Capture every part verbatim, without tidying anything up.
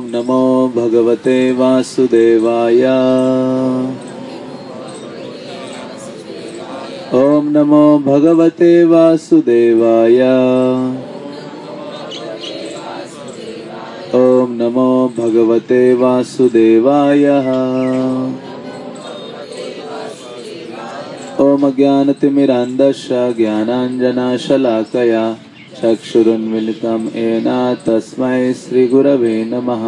नमो भगवते वासुदेवाय। ओम नमो भगवते वासुदेवाय। ओम नमो भगवते वासुदेवाय। ओम अज्ञानतिमिरान्धस्य ज्ञानाञ्जनशलाकया चक्षुरुन्मिलितं येन तस्मै श्रीगुरवे नमः।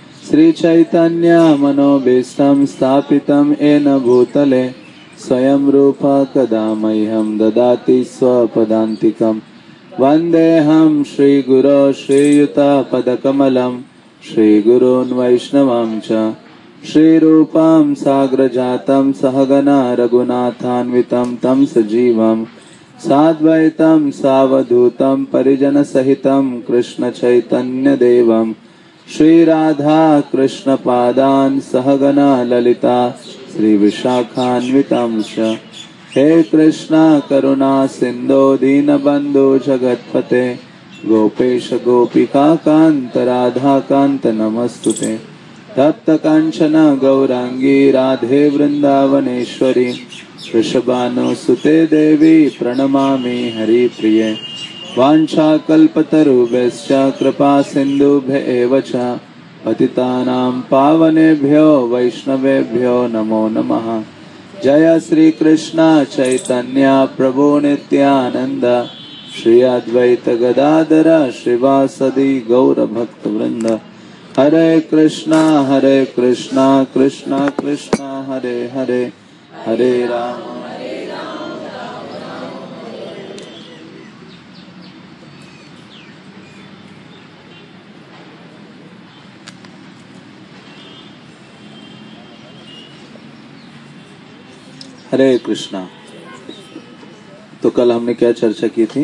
श्रीचैतन्यमनोभीष्टं स्थापितं येन भूतले स्वयं रूप कदा मह्यं ददाति स्वपदान्तिकं। वन्देऽहं श्रीगुरो श्रीयुतपदकमलं श्रीगुरून् वैष्णवां च श्रीरूपं साग्रजातं सहगना रघुनाथान्वितं तं सजीवं साद्वैतं सावधूतं परिजनसहितं कृष्णचैतन्यदेवं श्रीराधा कृष्णपादान् सहगना ललिता श्रीविशाखान्वितं च। हे कृष्णा करुणा सिन्धो दीनबन्धो जगत्पते गोपेश गोपिका कान्त राधा कान्त नमस्तुते। तप्त कांचन गौरांगी राधे वृंदावनेश्वरी वृषभानुसुते देवी प्रणमामि हरिप्रिये। वाञ्छाकल्पतरुभ्यश्च कृपा सिन्धुभ्येव च पतितानां पावनेभ्यो वैष्णवेभ्यो नमो नमः। जय श्री कृष्ण चैतन्य प्रभु नित्यानंद श्री अद्वैत गदाधर श्रीवासदि गौर भक्त वृंद। हरे कृष्णा हरे कृष्णा कृष्णा कृष्णा हरे हरे हरे राम। हरे कृष्णा। तो कल हमने क्या चर्चा की थी?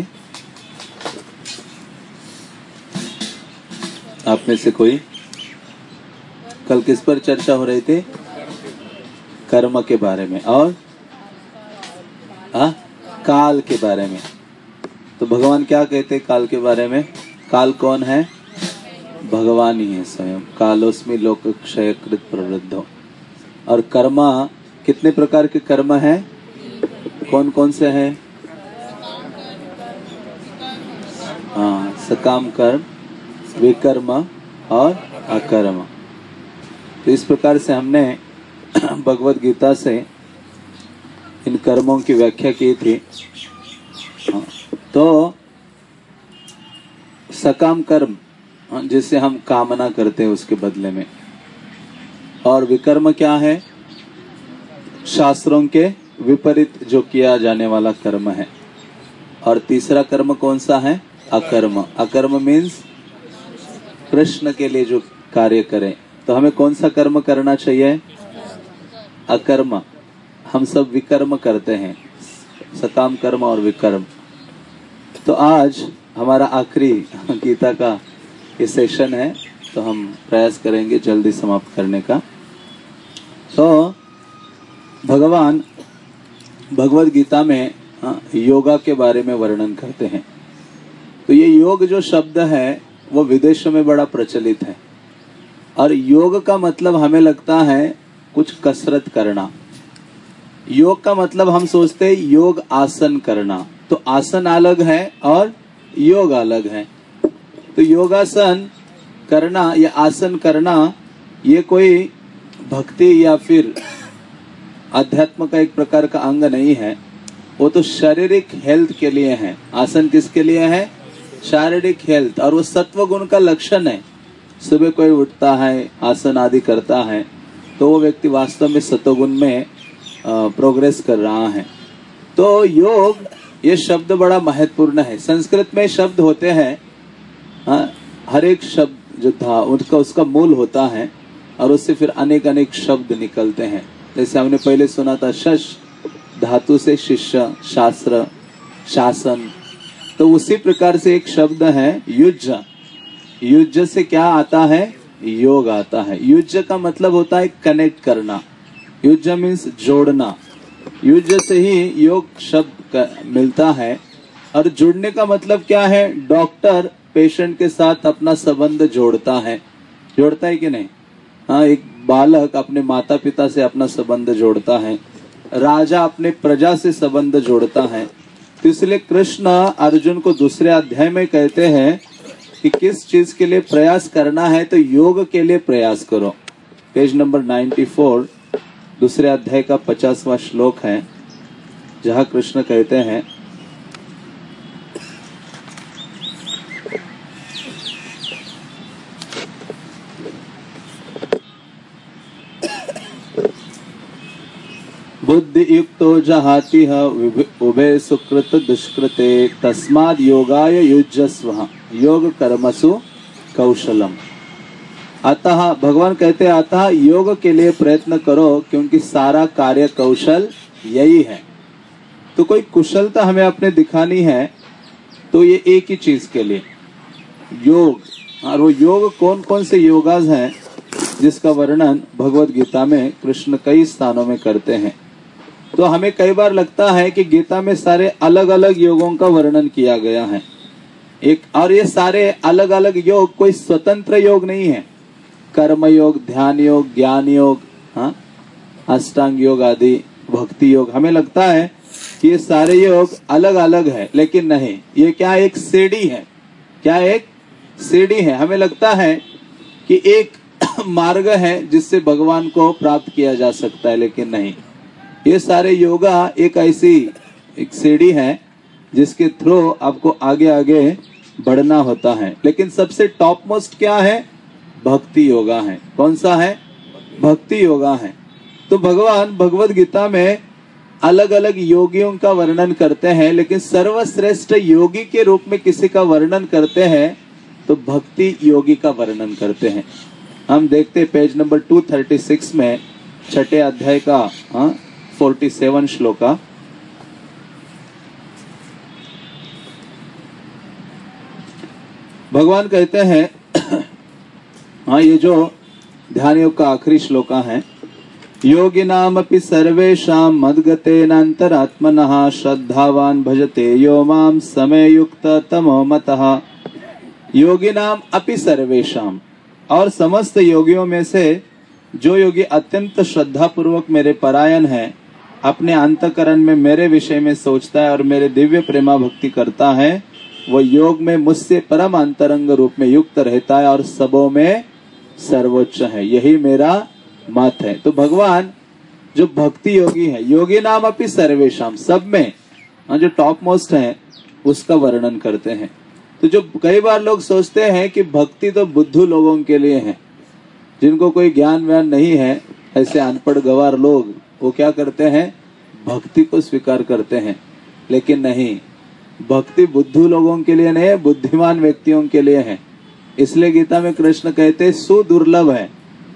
आप में से कोई? कल किस पर चर्चा हो रही थी? कर्म के बारे में और आ? काल के बारे में। तो भगवान क्या कहते काल के बारे में? काल कौन है? भगवान ही है स्वयं। कालोस्मि लोक क्षयकृत प्रवृद्धो। और कर्मा कितने प्रकार के कर्म है? कौन कौन से हैं? हाँ, सकाम कर्म, विकर्म और अकर्म। तो इस प्रकार से हमने भगवत गीता से इन कर्मों की व्याख्या की थी। तो सकाम कर्म जिसे हम कामना करते हैं उसके बदले में, और विकर्म क्या है? शास्त्रों के विपरीत जो किया जाने वाला कर्म है। और तीसरा कर्म कौन सा है? अकर्म। अकर्म मीन्स कृष्ण के लिए जो कार्य करें। तो हमें कौन सा कर्म करना चाहिए? अकर्म। हम सब विकर्म करते हैं, सकाम कर्म और विकर्म। तो आज हमारा आखिरी गीता का ये सेशन है, तो हम प्रयास करेंगे जल्दी समाप्त करने का। तो भगवान भगवत गीता में योगा के बारे में वर्णन करते हैं। तो ये योग जो शब्द है वो विदेशों में बड़ा प्रचलित है। और योग का मतलब हमें लगता है कुछ कसरत करना। योग का मतलब हम सोचते हैं योग आसन करना। तो आसन अलग है और योग अलग है। तो योगासन करना या आसन करना ये कोई भक्ति या फिर अध्यात्म का एक प्रकार का अंग नहीं है। वो तो शारीरिक हेल्थ के लिए है। आसन किसके लिए है? शारीरिक हेल्थ। और वो सत्व गुण का लक्षण है। सुबह कोई उठता है, आसन आदि करता है, तो वो व्यक्ति वास्तव में सत्वगुण में प्रोग्रेस कर रहा है। तो योग ये शब्द बड़ा महत्वपूर्ण है। संस्कृत में शब्द होते हैं, हर एक शब्द जो था उसका उसका मूल होता है और उससे फिर अनेक अनेक शब्द निकलते हैं। जैसे हमने पहले सुना था शश धातु से शिष्य, शास्त्र, शासन। तो उसी प्रकार से एक शब्द है युज्ज। युज्ज से क्या आता है? योग आता है। युज्ज का मतलब होता है कनेक्ट करना। युज्ज मीन्स जोड़ना। युज्ज से ही योग शब्द मिलता है। और जुड़ने का मतलब क्या है? डॉक्टर पेशेंट के साथ अपना संबंध जोड़ता है। जोड़ता है कि नहीं? हाँ, एक बालक अपने माता पिता से अपना संबंध जोड़ता है, राजा अपने प्रजा से संबंध जोड़ता है। तो इसलिए कृष्ण अर्जुन को दूसरे अध्याय में कहते हैं कि किस चीज के लिए प्रयास करना है, तो योग के लिए प्रयास करो। पेज नंबर चौरानवे, दूसरे अध्याय का पचासवां श्लोक है, जहाँ कृष्ण कहते हैं, बुद्धि युक्तो जहाति उभे सुकृत दुष्कृते तस्माद योगाय युज्यस्व योग कर्मसु कौशलम। अतः भगवान कहते हैं अतः योग के लिए प्रयत्न करो, क्योंकि सारा कार्य कौशल यही है। तो कोई कुशलता हमें अपने दिखानी है तो ये एक ही चीज के लिए योग। और वो योग कौन कौन से योगास हैं जिसका वर्णन भगवत गीता में कृष्ण कई स्थानों में करते हैं। तो हमें कई बार लगता है कि गीता में सारे अलग अलग योगों का वर्णन किया गया है एक, और ये सारे अलग अलग योग कोई स्वतंत्र योग नहीं है। कर्म योग, ध्यान योग, ज्ञान योग, हाँ, अष्टांग योग आदि, भक्ति योग, हमें लगता है कि ये सारे योग अलग अलग है, लेकिन नहीं, ये क्या एक सीढ़ी है। क्या एक सीढ़ी है। हमें लगता है कि एक मार्ग है जिससे भगवान को प्राप्त किया जा सकता है, लेकिन नहीं, ये सारे योगा एक ऐसी एक सीढ़ी है जिसके थ्रू आपको आगे आगे बढ़ना होता है। लेकिन सबसे टॉप मोस्ट क्या है? भक्ति योगा है। कौन सा है? भक्ति योगा है। तो भगवान भगवत गीता में अलग अलग योगियों का वर्णन करते हैं, लेकिन सर्वश्रेष्ठ योगी के रूप में किसी का वर्णन करते हैं तो भक्ति योगी का वर्णन करते हैं। हम देखते पेज नंबर दो सौ छत्तीस में छठे अध्याय का हाँ सैंतालीस श्लोका। भगवान कहते हैं हाँ, ये जो ध्यान योग का आखिरी श्लोका है, योगिनाम अपि सर्वेषां मद्गतेनान्तरात्मनः श्रद्धावान भजते यो माम समयुक्त तमो मतः। योगिनाम अपि सर्वेषां, और समस्त योगियों में से जो योगी अत्यंत श्रद्धा पूर्वक मेरे परायण है, अपने अंतकरण में मेरे विषय में सोचता है और मेरे दिव्य प्रेमा भक्ति करता है, वो योग में मुझसे परम अंतरंग रूप में युक्त रहता है और सबों में सर्वोच्च है। यही मेरा मत है। तो भगवान जो भक्ति योगी है, योगी नाम अपि सर्वेशम, सब में जो टॉप मोस्ट है उसका वर्णन करते हैं। तो जो कई बार लोग सोचते हैं कि भक्ति तो बुद्धू लोगों के लिए है, जिनको कोई ज्ञान व्यान नहीं है, ऐसे अनपढ़ गवार लोग, वो क्या करते हैं? भक्ति को स्वीकार करते हैं। लेकिन नहीं, भक्ति बुद्धू लोगों के लिए नहीं है, बुद्धिमान व्यक्तियों के लिए है। इसलिए गीता में कृष्ण कहते हैं सुदुर्लभ है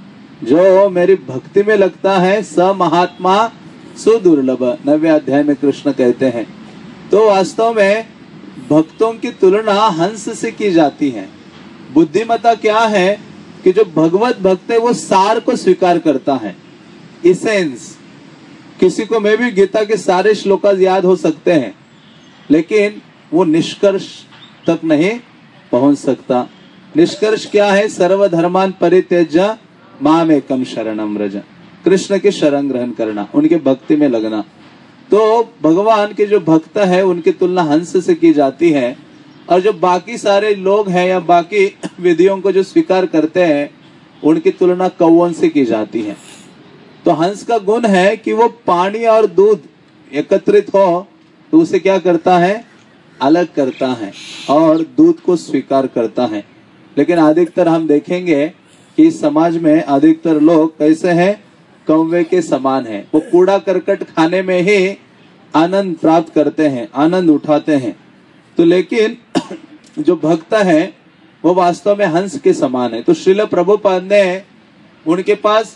जो मेरी भक्ति में लगता है, स महात्मा सुदुर्लभ। नवे अध्याय में कृष्ण कहते हैं। तो वास्तव में भक्तों की तुलना हंस से की जाती है। बुद्धिमता क्या है कि जो भगवत भक्त है वो सार को स्वीकार करता है, इसेंस। किसी को में भी गीता के सारे श्लोका याद हो सकते हैं, लेकिन वो निष्कर्ष तक नहीं पहुंच सकता। निष्कर्ष क्या है? सर्वधर्मान परित्यज्य माम एकम शरणम व्रज, कृष्ण के शरण ग्रहण करना, उनके भक्ति में लगना। तो भगवान के जो भक्त है उनकी तुलना हंस से की जाती है, और जो बाकी सारे लोग हैं या बाकी विधियों को जो स्वीकार करते हैं उनकी तुलना कौओं से की जाती है। तो हंस का गुण है कि वो पानी और दूध एकत्रित हो तो उसे क्या करता है? अलग करता है और दूध को स्वीकार करता है। लेकिन अधिकतर हम देखेंगे कि इस समाज में अधिकतर लोग कैसे हैं? कौवे के समान है। वो कूड़ा करकट खाने में ही आनंद प्राप्त करते हैं, आनंद उठाते हैं। तो लेकिन जो भक्त है वो वास्तव में हंस के समान है। तो श्रील प्रभुपाद ने, उनके पास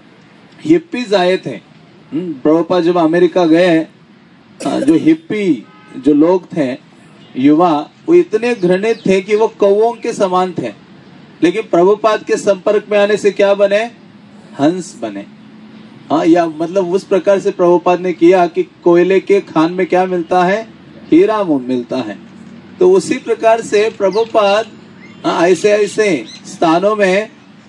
हिप्पीज आए थे। प्रभुपाद जब अमेरिका गए, जो हिप्पी जो लोग थे, युवा, वो इतने घृणित थे कि वो कौओं के समान थे। लेकिन प्रभुपाद के संपर्क में आने से क्या बने? हंस बने। हाँ, या मतलब उस प्रकार से प्रभुपाद ने किया कि कोयले के खान में क्या मिलता है? हीरा मिलता है। तो उसी प्रकार से प्रभुपाद ऐसे ऐसे स्थानों में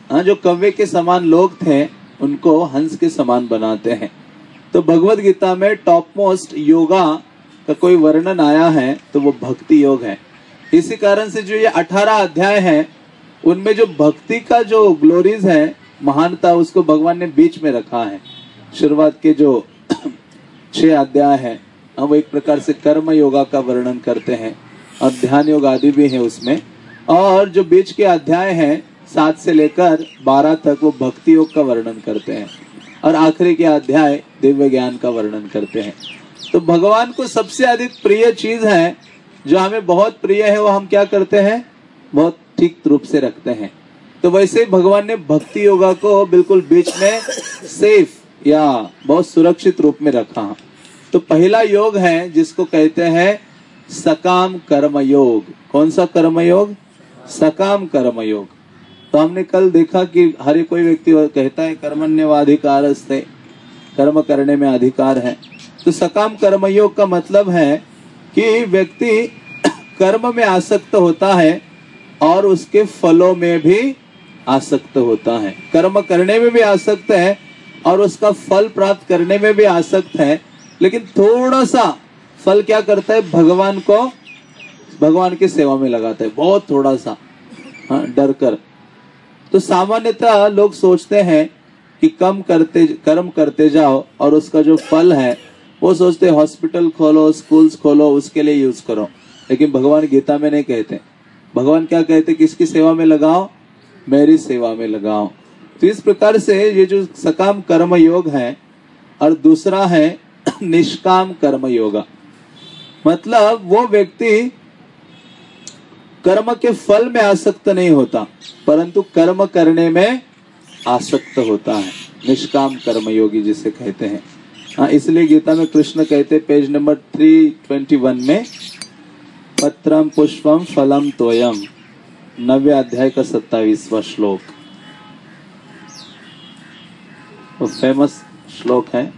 हाँ, जो कव्वे के समान लोग थे उनको हंस के समान बनाते हैं। तो भगवत गीता में टॉप मोस्ट योगा का कोई वर्णन आया है तो वो भक्ति योग है। इसी कारण से जो ये अठारह अध्याय है उनमें जो भक्ति का जो ग्लोरीज है, महानता, उसको भगवान ने बीच में रखा है। शुरुआत के जो छह अध्याय है वो एक प्रकार से कर्म योगा का वर्णन करते हैं और ध्यान योग आदि भी है उसमें, और जो बीच के अध्याय हैं सात से लेकर बारह तक वो भक्ति योग का वर्णन करते हैं और आखिरी के अध्याय दिव्य ज्ञान का वर्णन करते हैं। तो भगवान को सबसे अधिक प्रिय चीज है, जो हमें बहुत प्रिय है, वो हम क्या करते हैं, बहुत ठीक रूप से रखते हैं। तो वैसे ही भगवान ने भक्ति योगा को बिल्कुल बीच में सेफ या बहुत सुरक्षित रूप में रखा। तो पहला योग है जिसको कहते हैं सकाम कर्म योग। कौन सा कर्म योग? सकाम कर्म योग। तो हमने कल देखा कि हर कोई व्यक्ति कहता है कर्मण्यवाधिकारस्ते, कर्म करने में अधिकार है। तो सकाम कर्म योग का मतलब है कि व्यक्ति कर्म में आसक्त होता है और उसके फलों में भी आसक्त होता है। कर्म करने में भी आसक्त है और उसका फल प्राप्त करने में भी आसक्त है, लेकिन थोड़ा सा फल क्या करता है, भगवान को, भगवान की सेवा में लगाता है, बहुत थोड़ा सा, हाँ, डर कर। तो सामान्यतः लोग सोचते हैं कि कम करते कर्म करते जाओ और उसका जो फल है वो सोचते हैं हॉस्पिटल खोलो, स्कूल्स खोलो, उसके लिए यूज करो। लेकिन भगवान गीता में नहीं कहते। भगवान क्या कहते, किसकी सेवा में लगाओ, मेरी सेवा में लगाओ। तो इस प्रकार से ये जो सकाम कर्म योग है, और दूसरा है निष्काम कर्म योगा। मतलब वो व्यक्ति कर्म के फल में आसक्त नहीं होता, परंतु कर्म करने में आसक्त होता है, निष्काम कर्म योगी जिसे कहते हैं। हाँ, इसलिए गीता में कृष्ण कहते पेज नंबर तीन सौ इक्कीस में, पत्रम पुष्पम फलम तोयम, नवे अध्याय का सत्ताईसवां श्लोक, वो फेमस श्लोक है।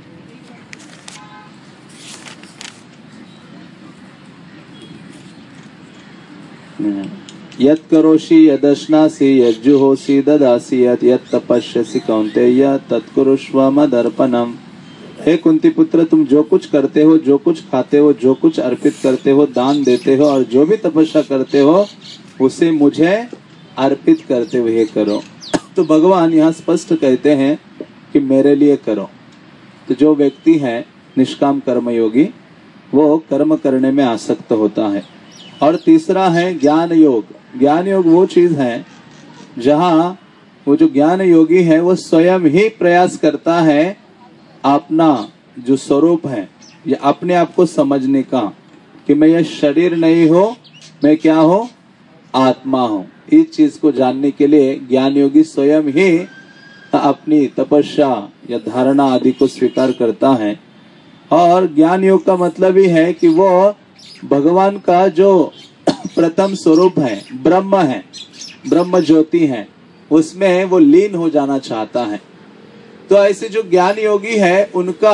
यत् करोषि यदश्नासि यज्जुहोषि ददासि यत् यत् तपस्यसि कौन्तेय तत्कुरुष्व मदर्पणम्। हे कुंती पुत्र, तुम जो कुछ करते हो, जो कुछ खाते हो, जो कुछ अर्पित करते हो, दान देते हो और जो भी तपस्या करते हो, उसे मुझे अर्पित करते हुए करो। तो भगवान यहाँ स्पष्ट कहते हैं कि मेरे लिए करो। तो जो व्यक्ति है निष्काम कर्मयोगी, वो कर्म करने में आसक्त होता है। और तीसरा है ज्ञान योग। ज्ञान योग वो चीज है जहाँ वो जो ज्ञान योगी है वो स्वयं ही प्रयास करता है अपना जो स्वरूप है, या अपने आप को समझने का, कि मैं ये शरीर नहीं हो, मैं क्या हो, आत्मा हूँ। इस चीज को जानने के लिए ज्ञान योगी स्वयं ही अपनी तपस्या या धारणा आदि को स्वीकार करता है। और ज्ञान योग का मतलब ही है कि वो भगवान का जो प्रथम स्वरूप है, ब्रह्म है, ब्रह्म ज्योति है, उसमें वो लीन हो जाना चाहता है। तो ऐसे जो ज्ञान योगी है उनका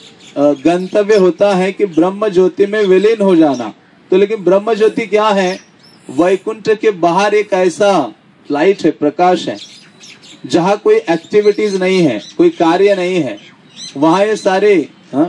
गंतव्य होता है कि ब्रह्म ज्योति में विलीन हो जाना। तो लेकिन ब्रह्म ज्योति क्या है? वैकुंठ के बाहर एक ऐसा लाइट है, प्रकाश है, जहाँ कोई एक्टिविटीज नहीं है, कोई कार्य नहीं है। वहां ये सारे हाँ,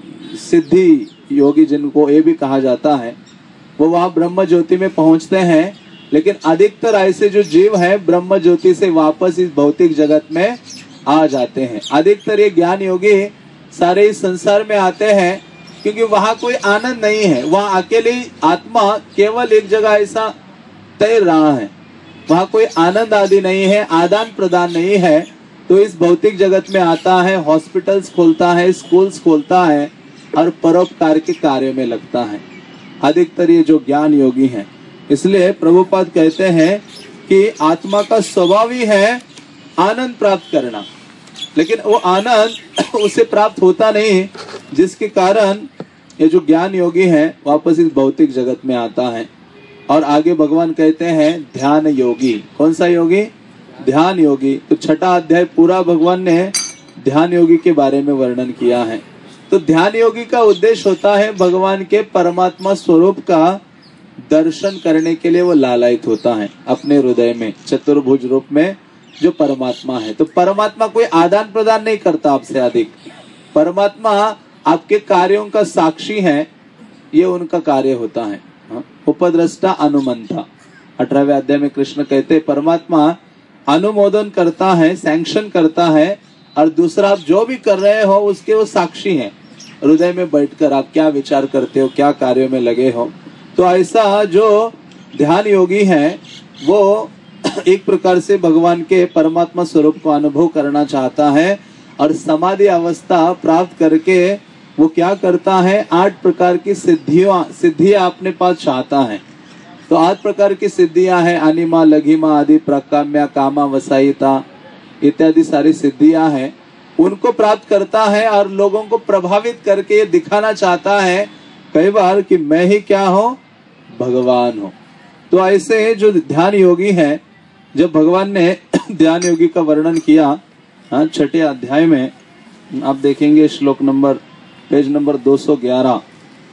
सिद्धि योगी जिनको ये भी कहा जाता है, वो वहां ब्रह्म ज्योति में पहुंचते हैं। लेकिन अधिकतर ऐसे जो जीव है ब्रह्म ज्योति से वापस इस भौतिक जगत में आ जाते हैं। अधिकतर ये ज्ञान योगी सारे इस संसार में आते हैं क्योंकि वहां कोई आनंद नहीं है। वहां अकेली आत्मा केवल एक जगह ऐसा तैर रहा है, वहां कोई आनंद आदि नहीं है, आदान प्रदान नहीं है। तो इस भौतिक जगत में आता है, हॉस्पिटल्स खोलता है, स्कूल्स खोलता है और परोपकार के कार्य में लगता है। अधिकतर ये जो ज्ञान योगी हैं। इसलिए प्रभुपाद कहते हैं कि आत्मा का स्वभाव ही है आनंद प्राप्त करना, लेकिन वो आनंद उसे प्राप्त होता नहीं, जिसके कारण ये जो ज्ञान योगी है वापस इस भौतिक जगत में आता है। और आगे भगवान कहते हैं ध्यान योगी। कौन सा योगी? ध्यान योगी। तो छठा अध्याय पूरा भगवान ने ध्यान योगी के बारे में वर्णन किया है। तो ध्यान योगी का उद्देश्य होता है भगवान के परमात्मा स्वरूप का दर्शन करने के लिए वो लालायित होता है, अपने हृदय में चतुर्भुज रूप में जो परमात्मा है। तो परमात्मा कोई आदान प्रदान नहीं करता आपसे अधिक। परमात्मा आपके कार्यों का साक्षी है, ये उनका कार्य होता है। उपद्रष्टा अनुमंता, अठारहवें अध्याय में कृष्ण कहते परमात्मा अनुमोदन करता है, सैंक्शन करता है, और दूसरा आप जो भी कर रहे हो उसके वो साक्षी हैं। हृदय में बैठकर आप क्या विचार करते हो, क्या कार्यों में लगे हो। तो ऐसा जो ध्यान योगी है वो एक प्रकार से भगवान के परमात्मा स्वरूप को अनुभव करना चाहता है, और समाधि अवस्था प्राप्त करके वो क्या करता है, आठ प्रकार की सिद्धियां सिद्धियां अपने पास चाहता है। तो आठ प्रकार की सिद्धियां हैं, अनिमा, लघिमा आदि, प्रकाम्या, कामा, वसायिता इत्यादि सारी सिद्धियां हैं। उनको प्राप्त करता है और लोगों को प्रभावित करके ये दिखाना चाहता है कई बार कि मैं ही क्या हूँ, भगवान हूँ। तो ऐसे जो ध्यान योगी है, जब भगवान ने ध्यान योगी का वर्णन किया, हाँ, छठे अध्याय में आप देखेंगे श्लोक नंबर पेज नंबर दो सौ ग्यारह।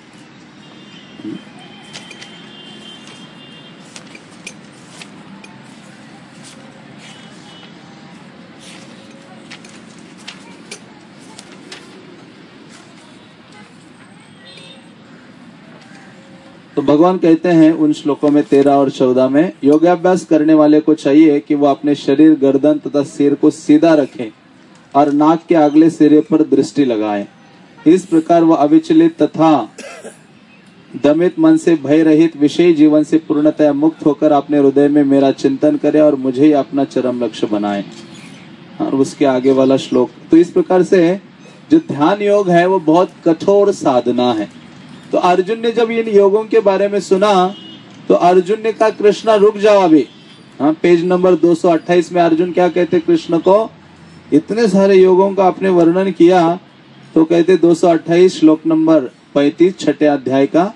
तो भगवान कहते हैं उन श्लोकों में तेरह और चौदह में, योगाभ्यास करने वाले को चाहिए कि वो अपने शरीर, गर्दन तथा सिर को सीधा रखें और नाक के अगले सिरे पर दृष्टि लगाएं। इस प्रकार वह अविचलित तथा दमित मन से भय रहित विषयी जीवन से पूर्णतया मुक्त होकर अपने हृदय में मेरा चिंतन करे और मुझे ही अपना चरम लक्ष्य बनाए। और उसके आगे वाला श्लोक, तो इस प्रकार से जो ध्यान योग है वो बहुत कठोर साधना है। तो अर्जुन ने जब इन योगों के बारे में सुना तो अर्जुन ने कहा कृष्णा रुक जाओ अभी। हाँ, पेज नंबर दो सौ अट्ठाईस में अर्जुन क्या कहते कृष्ण को, इतने सारे योगों का आपने वर्णन किया, तो कहते दो सौ अट्ठाईस श्लोक नंबर पैंतीस छठे अध्याय का,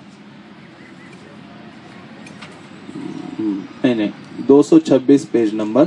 नहीं नहीं दो सौ छब्बीस पेज नंबर,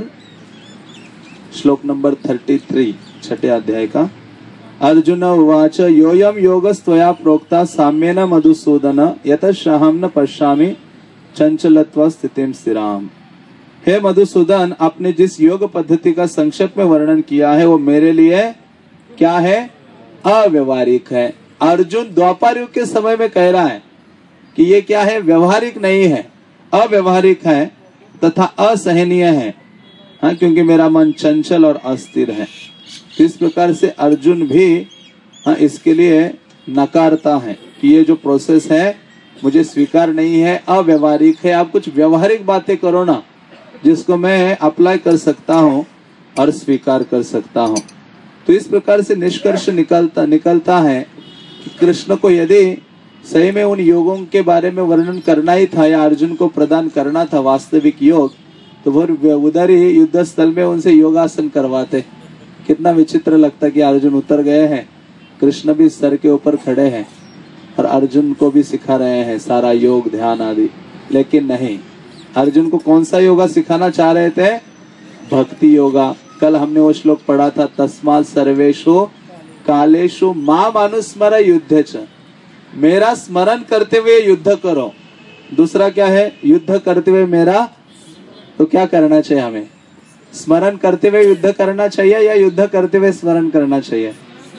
श्लोक नंबर तैंतीस छठे अध्याय का। अर्जुन उवाच योयम योगस्त्वया प्रोक्ता साम्येन मधुसूदन यतश्रहं न पश्यामि चंचलत्व स्थितिम स्थिराम। हे मधुसूदन, आपने जिस योग पद्धति का संक्षेप में वर्णन किया है वो मेरे लिए क्या है, अव्यवहारिक है। अर्जुन द्वापर युग के समय में कह रहा है कि ये क्या है, व्यवहारिक नहीं है, अव्यवहारिक है तथा असहनीय है। हाँ, क्योंकि मेरा मन चंचल और अस्थिर है। इस प्रकार से अर्जुन भी हाँ, इसके लिए नकारता है कि ये जो प्रोसेस है मुझे स्वीकार नहीं है, अव्यवहारिक है। आप कुछ व्यवहारिक बातें करो ना, जिसको मैं अप्लाई कर सकता हूँ और स्वीकार कर सकता हूँ। तो इस प्रकार से निष्कर्ष निकलता निकलता है कि कृष्ण को यदि सही में उन योगों के बारे में वर्णन करना ही था या अर्जुन को प्रदान करना था वास्तविक योग, तो वो उधर ही युद्ध स्थल में उनसे योगासन करवाते। कितना विचित्र लगता कि अर्जुन उतर गए हैं, कृष्ण भी सर के ऊपर खड़े हैं और अर्जुन को भी सिखा रहे हैं सारा योग ध्यान आदि। लेकिन नहीं, अर्जुन को कौन सा योगा सिखाना चाह रहे थे, भक्ति योगा। कल हमने वो श्लोक पढ़ा था, तस्मात् सर्वेषु कालेषु माम अनुस्मर युद्ध च, मेरा स्मरण करते हुए युद्ध करो। दूसरा क्या है, युद्ध करते हुए मेरा, तो क्या करना चाहिए हमें, स्मरण करते हुए युद्ध करना चाहिए या युद्ध करते हुए स्मरण करना चाहिए।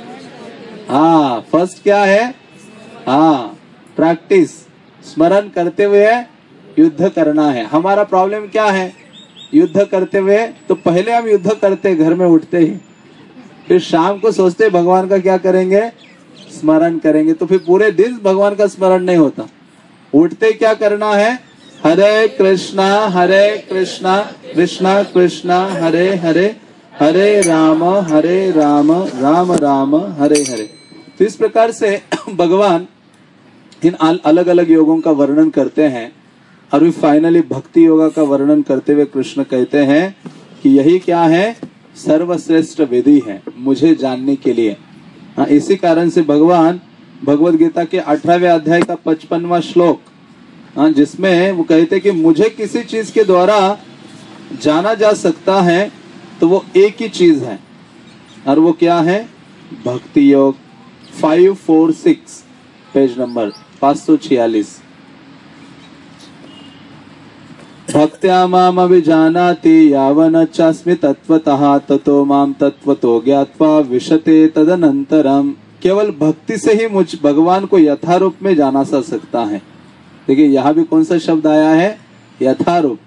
हाँ, फर्स्ट क्या है, हाँ प्रैक्टिस, स्मरण करते हुए युद्ध करना है। हमारा प्रॉब्लम क्या है, युद्ध करते हुए तो पहले हम युद्ध करते घर में उठते ही, फिर शाम को सोचते भगवान का क्या करेंगे, स्मरण करेंगे, तो फिर पूरे दिन भगवान का स्मरण नहीं होता। उठते क्या करना है, हरे कृष्णा हरे कृष्णा कृष्णा कृष्णा हरे हरे, हरे राम हरे राम राम राम हरे हरे। तो इस प्रकार से भगवान इन अलग अलग योगों का वर्णन करते हैं और भी फाइनली भक्ति योगा का वर्णन करते हुए कृष्ण कहते हैं कि यही क्या है, सर्वश्रेष्ठ विधि है मुझे जानने के लिए। हाँ, इसी कारण से भगवान भगवद गीता के अठारहवें अध्याय का पचपनवा श्लोक, हाँ, जिसमें वो कहते कि मुझे किसी चीज के द्वारा जाना जा सकता है तो वो एक ही चीज है, और वो क्या है, Bhakti Yoga. Five four six page number पाँच सौ छियालीस। भक्त्या माम अभिजानाति यावन चास्मि तत्वतः ततो माम तत्वतो ज्ञात्वा विशते तदनंतरम। केवल भक्ति से ही मुझ भगवान को यथारूप में जाना जा सकता है। देखिए यहाँ भी कौन सा शब्द आया है, यथारूप।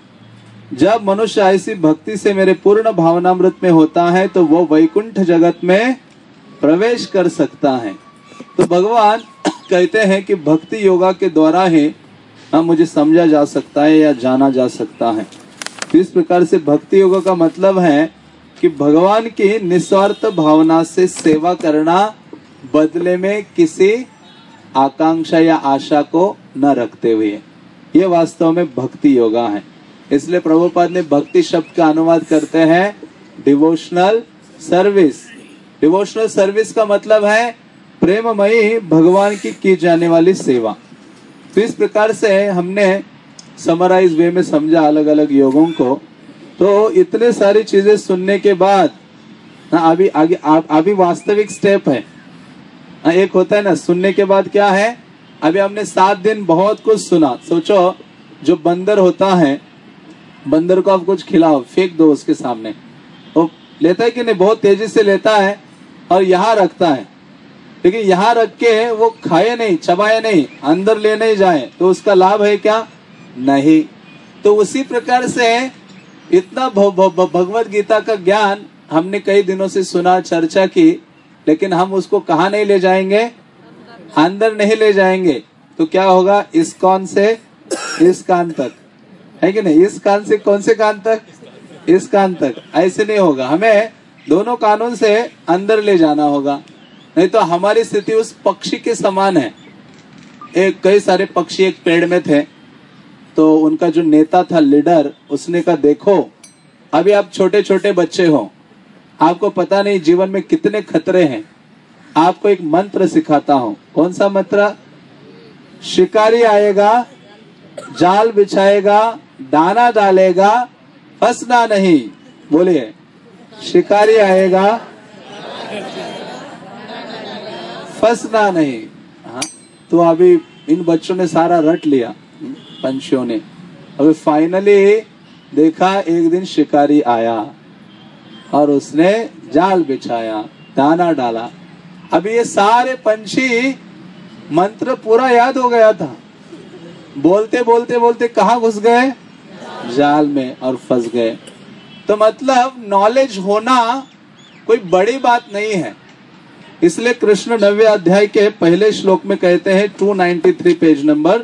जब मनुष्य ऐसी भक्ति से मेरे पूर्ण भावनामृत में होता है तो वो वैकुंठ जगत में प्रवेश कर सकता है। तो भगवान कहते हैं कि भक्ति योगा के द्वारा ही हम मुझे समझा जा सकता है या जाना जा सकता है। तो इस प्रकार से भक्ति योगा का मतलब है कि भगवान की निस्वार्थ भावना से सेवा करना, बदले में किसी आकांक्षा या आशा को न रखते हुए, ये वास्तव में भक्ति योगा है। इसलिए प्रभुपाद ने भक्ति शब्द का अनुवाद करते हैं डिवोशनल सर्विस। डिवोशनल सर्विस का मतलब है प्रेममयी भगवान की की जाने वाली सेवा। तो इस प्रकार से हमने समराइज वे में समझा अलग अलग योगों को। तो इतने सारी चीजें सुनने के बाद ना अभी आगे अभी वास्तविक स्टेप है। एक होता है ना सुनने के बाद क्या है, अभी हमने सात दिन बहुत कुछ सुना। सोचो जो बंदर होता है, बंदर को आप कुछ खिलाओ, फेंक दो उसके सामने, वो लेता है कि नहीं, बहुत तेजी से लेता है और यहाँ रखता है। लेकिन यहाँ रख के वो खाए नहीं, चबाए नहीं, अंदर ले नहीं जाए तो उसका लाभ है क्या? नहीं। तो उसी प्रकार से इतना भगवत गीता का ज्ञान हमने कई दिनों से सुना, चर्चा की, लेकिन हम उसको कहाँ नहीं ले जाएंगे? अंदर नहीं ले जाएंगे। तो क्या होगा? इस कान से इस कान तक, है कि नहीं? इस कान से कौन से कान तक? इस कान तक। ऐसे नहीं होगा, हमें दोनों कानों से अंदर ले जाना होगा। नहीं तो हमारी स्थिति उस पक्षी के समान है। एक कई सारे पक्षी एक पेड़ में थे, तो उनका जो नेता था, लीडर, उसने कहा देखो अभी आप छोटे छोटे बच्चे हो, आपको पता नहीं जीवन में कितने खतरे हैं, आपको एक मंत्र सिखाता हूं। कौन सा मंत्र? शिकारी आएगा, जाल बिछाएगा, दाना डालेगा, फंसना नहीं। बोलिए, शिकारी आएगा, फंसना नहीं। हाँ, तो अभी इन बच्चों ने सारा रट लिया, पंछियों ने। अभी फाइनली देखा, एक दिन शिकारी आया और उसने जाल बिछाया, दाना डाला। अभी ये सारे पंछी, मंत्र पूरा याद हो गया था, बोलते बोलते बोलते कहाँ घुस गए? जाल में, और फंस गए। तो मतलब नॉलेज होना कोई बड़ी बात नहीं है। इसलिए कृष्ण नवे अध्याय के पहले श्लोक में कहते हैं, दो सौ तिरानवे पेज नंबर,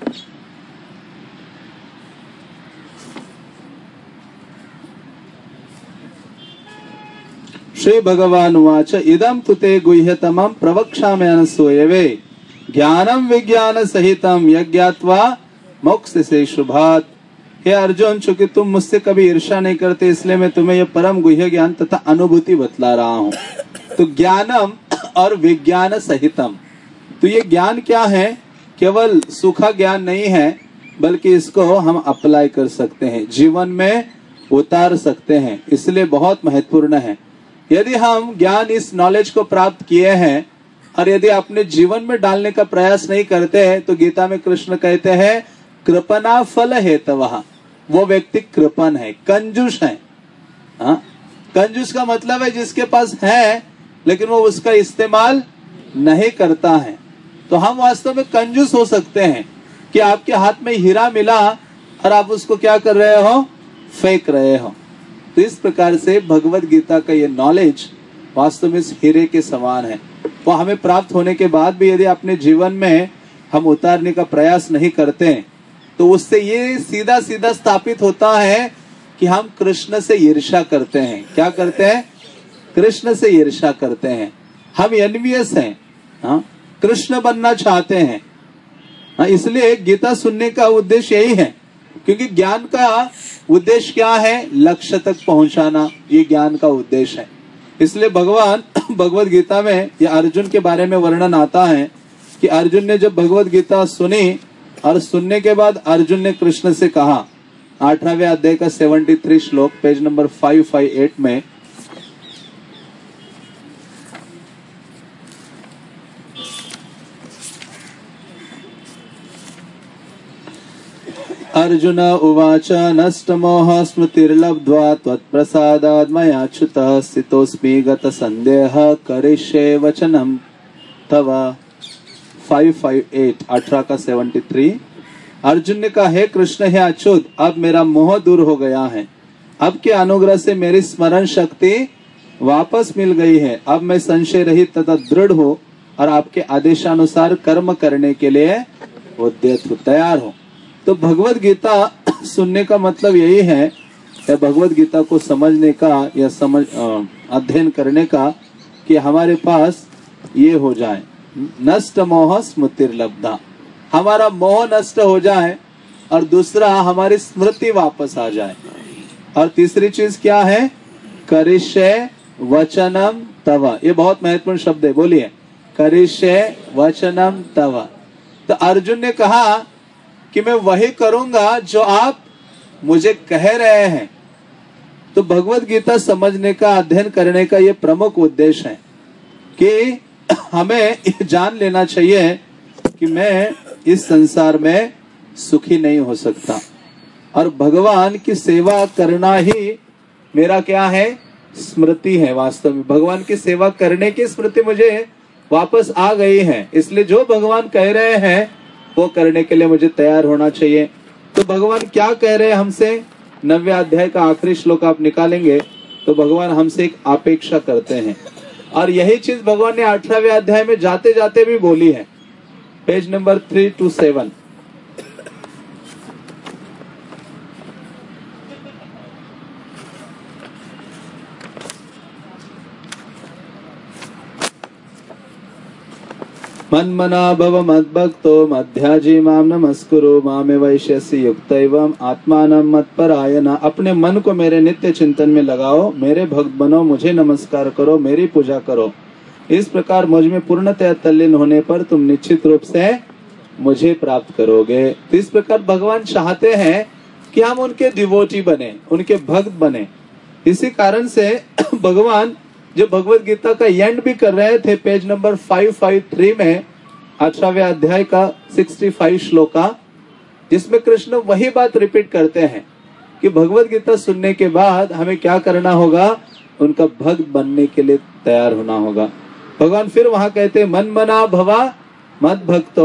श्री भगवान उवाच इदं तुते गुह्यतमं प्रवक्ष्यामि अनसूयवे ज्ञानम विज्ञान सहितम यज्ञात्वा मोक्ष से शुभात। हे अर्जुन, चूंकि तुम मुझसे कभी ईर्ष्या नहीं करते, इसलिए मैं तुम्हें यह परम गुह्य ज्ञान तथा अनुभूति बतला रहा हूँ। तो ज्ञानम और विज्ञान सहितम, तो ये ज्ञान क्या है? केवल सूखा ज्ञान नहीं है, बल्कि इसको हम अप्लाई कर सकते हैं, जीवन में उतार सकते हैं। इसलिए बहुत महत्वपूर्ण है। यदि हम ज्ञान, इस नॉलेज को प्राप्त किए हैं और यदि अपने जीवन में डालने का प्रयास नहीं करते हैं, तो गीता में कृष्ण कहते हैं कृपना फल हेतवः, वो व्यक्ति कृपन है, कंजूस है। हाँ, कंजूस का मतलब है जिसके पास है लेकिन वो उसका इस्तेमाल नहीं करता है। तो हम वास्तव में कंजूस हो सकते हैं कि आपके हाथ में हीरा मिला और आप उसको क्या कर रहे हो? फेंक रहे हो। तो इस प्रकार से भगवत गीता का ये नॉलेज वास्तव में इस हीरे के समान है। वो हमें प्राप्त होने के बाद भी यदि अपने जीवन में हम उतारने का प्रयास नहीं करते, तो उससे ये सीधा सीधा स्थापित होता है कि हम कृष्ण से ईर्ष्या करते हैं। क्या करते हैं? कृष्ण से ईर्ष्या करते हैं। हम एनवियस हैं, हाँ, कृष्ण बनना चाहते हैं। हाँ, इसलिए गीता सुनने का उद्देश्य यही है, क्योंकि ज्ञान का उद्देश्य क्या है? लक्ष्य तक पहुंचाना, ये ज्ञान का उद्देश्य है। इसलिए भगवान भगवत गीता में ये अर्जुन के बारे में वर्णन आता है कि अर्जुन ने जब भगवत गीता सुनी और सुनने के बाद अर्जुन ने कृष्ण से कहा, आठवें अध्याय का तिहत्तर श्लोक, पेज नंबर पाँच सौ अट्ठावन में, अर्जुन उवाच नष्टमोह स्मृतिर्लब्ध्वा त्वत्प्रसादात् मया च्युतः स्थितोऽस्मि गतसन्देहः करिष्ये वचनं तव। फाइव फाइव एट अठारह का सेवेंटी थ्री। अर्जुन ने कहा, हे कृष्ण, हे अच्युत, अब मेरा मोह दूर हो गया है। अब के अनुग्रह से मेरी स्मरण शक्ति वापस मिल गई है। अब मैं संशय रहित तथा दृढ़ हूँ और आपके आदेशानुसार कर्म करने के लिए उद्यत हूँ, तैयार हूँ। तो भगवत गीता सुनने का मतलब यही है, या भगवत गीता को समझने का या समझ अध्ययन करने का, कि हमारे पास ये हो जाए, नष्ट मोह स्मृतिर्लब्धा, हमारा मोह नष्ट हो जाए, और दूसरा हमारी स्मृति वापस आ जाए। और तीसरी चीज क्या है? करिष्ये वचनम तव। ये बहुत महत्वपूर्ण शब्द है, बोलिए, करिष्ये वचनम तव। तो अर्जुन ने कहा कि मैं वही करूंगा जो आप मुझे कह रहे हैं। तो भगवत गीता समझने का, अध्ययन करने का ये प्रमुख उद्देश्य है कि हमें ये जान लेना चाहिए कि मैं इस संसार में सुखी नहीं हो सकता, और भगवान की सेवा करना ही मेरा क्या है? स्मृति है। वास्तव में भगवान की सेवा करने की स्मृति मुझे वापस आ गई है, इसलिए जो भगवान कह रहे हैं वो करने के लिए मुझे तैयार होना चाहिए। तो भगवान क्या कह रहे हैं हमसे? नव्या अध्याय का आखिरी श्लोक आप निकालेंगे तो भगवान हमसे एक अपेक्षा करते हैं, और यही चीज भगवान ने अठारहवें अध्याय में जाते जाते भी बोली है, page number three two seven. मन्मना भव मद्भक्तो मध्याजी माम नमस्कुरु मामे वैश्यसि युक्तैवम आत्मानं मत्परायणा। अपने मन को मेरे नित्य चिंतन में लगाओ, मेरे भक्त बनो, मुझे नमस्कार करो, मेरी पूजा करो। इस प्रकार मुझ में पूर्णतः तल्लीन होने पर तुम निश्चित रूप से मुझे प्राप्त करोगे। तो इस प्रकार भगवान चाहते हैं कि हम उनके डिवोटी बने, उनके भक्त बने। इसी कारण से भगवान जो भगवत गीता का एंड भी कर रहे थे, page number five five three में अठारहवें अध्याय का सिक्सटी फाइव श्लोका, जिसमें कृष्ण वही बात रिपीट करते हैं कि भगवत गीता सुनने के बाद हमें क्या करना होगा? उनका भक्त बनने के लिए तैयार होना होगा। भगवान फिर वहां कहते हैं, मन मना भवा मद भक्तो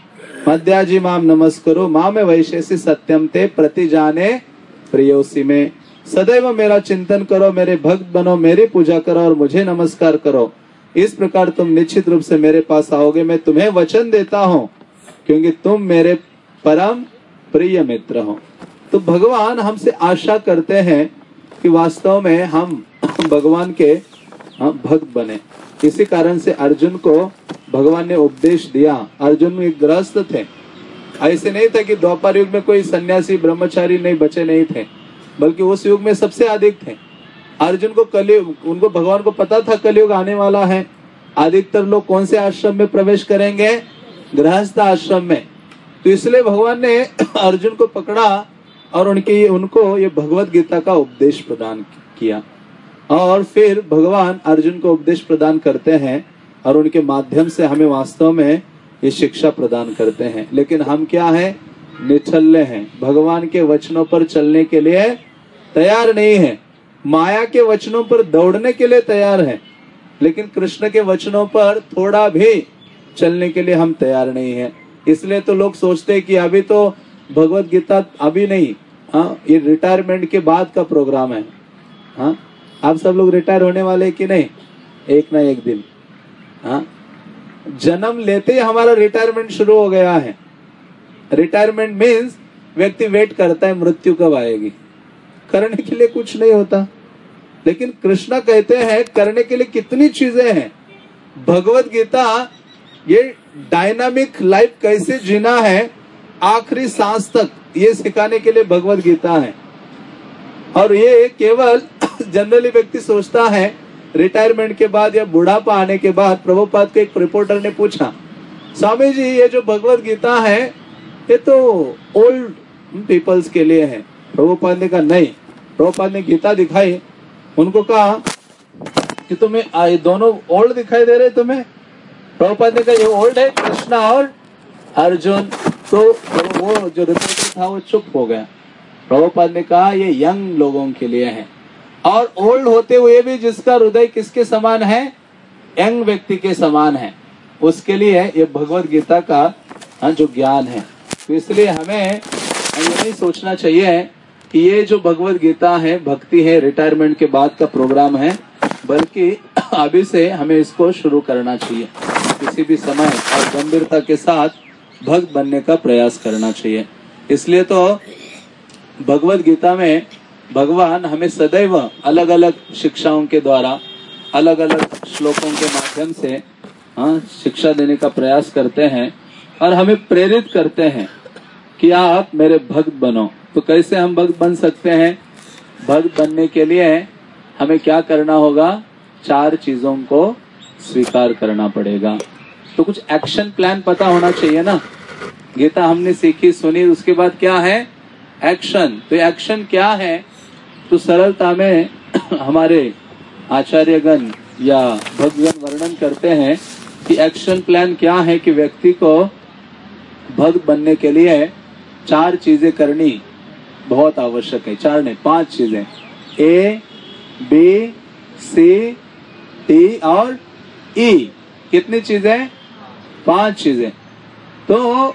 मध्याजी माम नमस्करो मामे वैश्यसि सत्यम ते प्रति जाने प्रियोसी में। सदैव मेरा चिंतन करो, मेरे भक्त बनो, मेरी पूजा करो और मुझे नमस्कार करो। इस प्रकार तुम निश्चित रूप से मेरे पास आओगे। मैं तुम्हें वचन देता हूँ क्योंकि तुम मेरे परम प्रिय मित्र हो। तो भगवान हमसे आशा करते हैं कि वास्तव में हम भगवान के हम भक्त बने। इसी कारण से अर्जुन को भगवान ने उपदेश दिया। अर्जुन एक गृहस्थ थे, ऐसे नहीं था कि द्वापर युग में कोई सन्यासी ब्रह्मचारी नहीं बचे नहीं थे, बल्कि उस युग में सबसे अधिक थे। अर्जुन को कलयुग, उनको भगवान को पता था कलयुग आने वाला है। अधिकतर लोग कौन से आश्रम में प्रवेश करेंगे? गृहस्थ आश्रम में। तो इसलिए भगवान ने अर्जुन को पकड़ा और उनकी उनको ये भगवत गीता का उपदेश प्रदान किया। और फिर भगवान अर्जुन को उपदेश प्रदान करते हैं और उनके माध्यम से हमें वास्तव में ये शिक्षा प्रदान करते हैं। लेकिन हम क्या हैं? निठल्ले हैं, भगवान के वचनों पर चलने के लिए तैयार नहीं है, माया के वचनों पर दौड़ने के लिए तैयार है, लेकिन कृष्ण के वचनों पर थोड़ा भी चलने के लिए हम तैयार नहीं है। इसलिए तो लोग सोचते हैं कि अभी तो भगवत गीता अभी नहीं, हाँ, ये रिटायरमेंट के बाद का प्रोग्राम है। हाँ, आप सब लोग रिटायर होने वाले कि नहीं? एक ना एक दिन। हाँ, जन्म लेते ही हमारा रिटायरमेंट शुरू हो गया है। रिटायरमेंट मीन्स व्यक्ति वेट करता है मृत्यु कब आएगी, करने के लिए कुछ नहीं होता। लेकिन कृष्ण कहते हैं करने के लिए कितनी चीजें हैं। भगवत गीता ये डायनामिक लाइफ कैसे जीना है आखिरी सांस तक, ये सिखाने के लिए भगवत गीता है। और ये केवल जनरली व्यक्ति सोचता है रिटायरमेंट के बाद या बुढ़ापा आने के बाद। प्रभुपाद के एक रिपोर्टर ने पूछा, स्वामी जी ये जो भगवत गीता है ये तो ओल्ड पीपल्स के लिए है। प्रभुपाद ने कहा नहीं। प्रभुपाद ने गीता दिखाई, उनको कहा कि तुम्हें ये दोनों ओल्ड दिखाई दे रहे तुम्हें? प्रभुपाद ने कहा ये ओल्ड है कृष्णा और अर्जुन। तो वो जो रिपोर्टर था वो चुप हो गया। प्रभुपाद ने कहा ये यंग लोगों के लिए है, और ओल्ड होते हुए भी जिसका हृदय किसके समान है, यंग व्यक्ति के समान है, उसके लिए ये भगवत गीता का हाँ, जो ज्ञान है। तो इसलिए हमें ये नहीं सोचना चाहिए कि ये जो भगवत गीता है भक्ति है रिटायरमेंट के बाद का प्रोग्राम है, बल्कि अभी से हमें इसको शुरू करना चाहिए। किसी भी समय और गंभीरता के साथ भक्त बनने का प्रयास करना चाहिए। इसलिए तो भगवत गीता में भगवान हमें सदैव अलग अलग शिक्षाओं के द्वारा, अलग अलग श्लोकों के माध्यम से हाँ शिक्षा देने का प्रयास करते हैं और हमें प्रेरित करते हैं कि आप मेरे भक्त बनो। तो कैसे हम भक्त बन सकते हैं? भक्त बनने के लिए हमें क्या करना होगा? चार चीजों को स्वीकार करना पड़ेगा। तो कुछ एक्शन प्लान पता होना चाहिए ना। गीता हमने सीखी सुनी, उसके बाद क्या है? एक्शन। तो एक्शन क्या है? तो सरलता में हमारे आचार्यगण या भक्तगण वर्णन करते हैं कि एक्शन प्लान क्या है कि व्यक्ति को भक्त बनने के लिए चार चीजें करनी बहुत आवश्यक है। चार नहीं, पांच चीजें। ए, बी, सी, टी और ई। कितनी चीजें? पांच चीजें। तो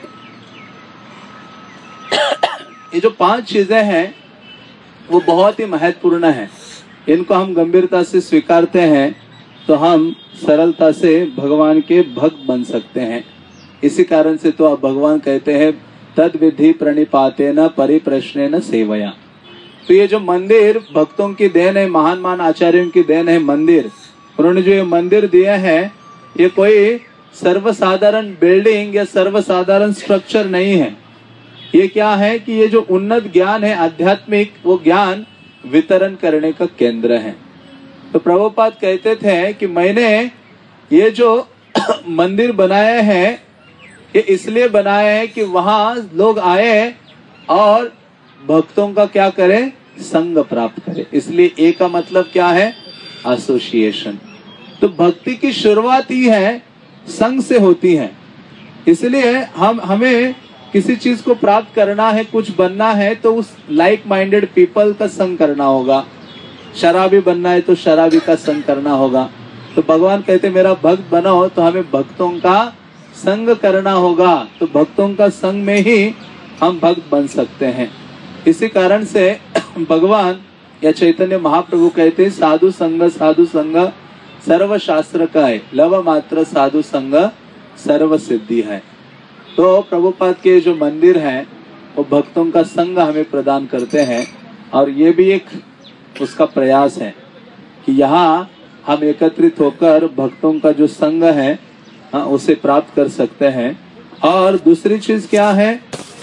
ये जो पांच चीजें हैं वो बहुत ही महत्वपूर्ण है। इनको हम गंभीरता से स्वीकारते हैं तो हम सरलता से भगवान के भक्त बन सकते हैं। इसी कारण से तो अब भगवान कहते हैं तद विधि प्रणिपातेन परिप्रश्नेन सेवया। तो ये जो मंदिर भक्तों की देन है, महान महान आचार्यों की देन है मंदिर। उन्होंने जो ये मंदिर दिया है ये कोई सर्वसाधारण बिल्डिंग या सर्वसाधारण स्ट्रक्चर नहीं है। ये क्या है कि ये जो उन्नत ज्ञान है आध्यात्मिक, वो ज्ञान वितरण करने का केंद्र है। तो प्रभुपाद कहते थे कि मैंने ये जो मंदिर बनाया है ये इसलिए बनाया है कि वहां लोग आए और भक्तों का क्या करें? संग प्राप्त करें। इसलिए ए का मतलब क्या है? एसोसिएशन। तो भक्ति की शुरुआत ही है संग से होती है। इसलिए हम हमें किसी चीज को प्राप्त करना है, कुछ बनना है, तो उस लाइक माइंडेड पीपल का संग करना होगा। शराबी बनना है तो शराबी का संग करना होगा। तो भगवान कहते मेरा भक्त बनो, तो हमें भक्तों का संग करना होगा। तो भक्तों का संग में ही हम भक्त बन सकते हैं। इसी कारण से भगवान या चैतन्य महाप्रभु कहते साधु संग साधु संग सर्व शास्त्र का है, लव मात्र साधु संग सर्व सिद्धि है। तो प्रभुपाद के जो मंदिर हैं वो भक्तों का संग हमें प्रदान करते हैं, और ये भी एक उसका प्रयास है कि यहाँ हम एकत्रित होकर भक्तों का जो संग है हाँ, उसे प्राप्त कर सकते हैं। और दूसरी चीज क्या है?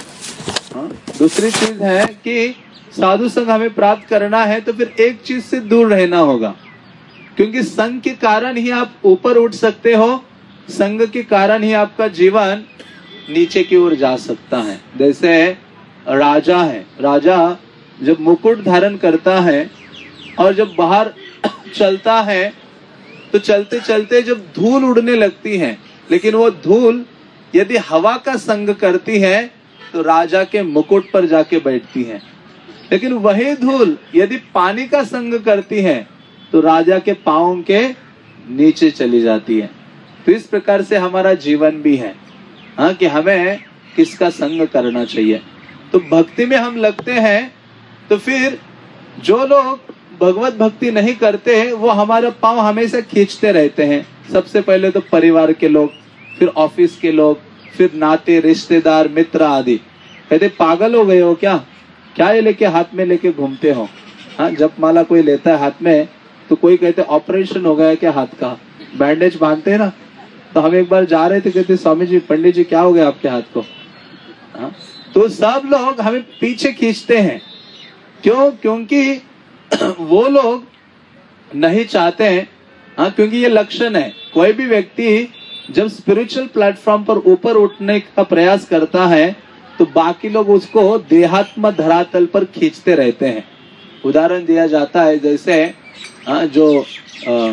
हाँ, दूसरी चीज है कि साधु संग हमें प्राप्त करना है तो फिर एक चीज से दूर रहना होगा, क्योंकि संग के कारण ही आप ऊपर उठ सकते हो। संग के कारण ही आपका जीवन नीचे की ओर जा सकता है। जैसे राजा है, राजा जब मुकुट धारण करता है और जब बाहर चलता है तो चलते चलते जब धूल उड़ने लगती है, लेकिन वो धूल यदि हवा का संग करती है तो राजा के मुकुट पर जाके बैठती है। लेकिन वही धूल यदि पानी का संग करती है तो राजा के पांव के नीचे चली जाती है। तो इस प्रकार से हमारा जीवन भी है हाँ, कि हमें किसका संग करना चाहिए। तो भक्ति में हम लगते हैं तो फिर जो लोग भगवत भक्ति नहीं करते वो हमारा पांव हमेशा खींचते रहते हैं। सबसे पहले तो परिवार के लोग, फिर ऑफिस के लोग, फिर नाते रिश्तेदार मित्र आदि। कहते पागल हो गए हो क्या? क्या ये लेके हाथ में लेके घूमते हो? हाँ, जपमाला कोई लेता है हाथ में तो कोई कहते ऑपरेशन हो गया क्या हाथ का? बैंडेज बांधते हैं ना। तो हम एक बार जा रहे थे, कहते स्वामी जी पंडित जी क्या हो गया आपके हाथ को? हाँ, तो सब लोग हमें पीछे खींचते हैं। क्यों? क्योंकि वो लोग नहीं चाहते हैं हाँ, क्योंकि ये लक्षण है। कोई भी व्यक्ति जब स्पिरिचुअल प्लेटफॉर्म पर ऊपर उठने का प्रयास करता है तो बाकी लोग उसको देहात्म धरातल पर खींचते रहते हैं। उदाहरण दिया जाता है जैसे हाँ, जो आ,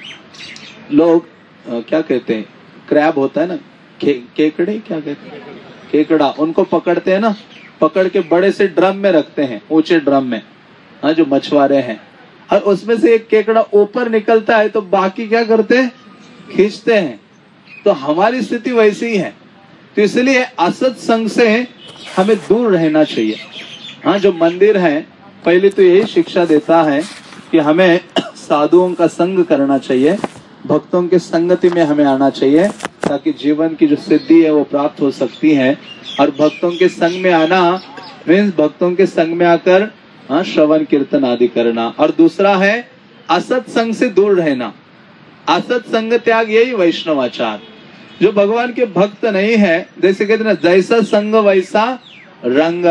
लोग आ, क्या कहते हैं, क्रैब होता है ना, के, केकड़े क्या कहते हैं, केकड़ा, उनको पकड़ते हैं ना पकड़ के बड़े से ड्रम में रखते हैं, ऊंचे ड्रम में, हाँ, जो मछुआरे हैं, और उसमें से एक केकड़ा ऊपर निकलता है तो बाकी क्या करते हैं, खींचते हैं। तो हमारी स्थिति वैसी ही है। तो इसलिए असत संग से हमें दूर रहना चाहिए। हाँ, जो मंदिर है पहले तो यही शिक्षा देता है कि हमें साधुओं का संग करना चाहिए, भक्तों के संगति में हमें आना चाहिए, ताकि जीवन की जो सिद्धि है वो प्राप्त हो सकती है। और भक्तों के संग में आना मीन्स भक्तों के संग में आकर हाँ श्रवण कीर्तन आदि करना। और दूसरा है असत संग से दूर रहना। असत संग त्याग, यही वैष्णवाचार। जो भगवान के भक्त नहीं है, जैसे कहते ना, जैसा संग वैसा रंग।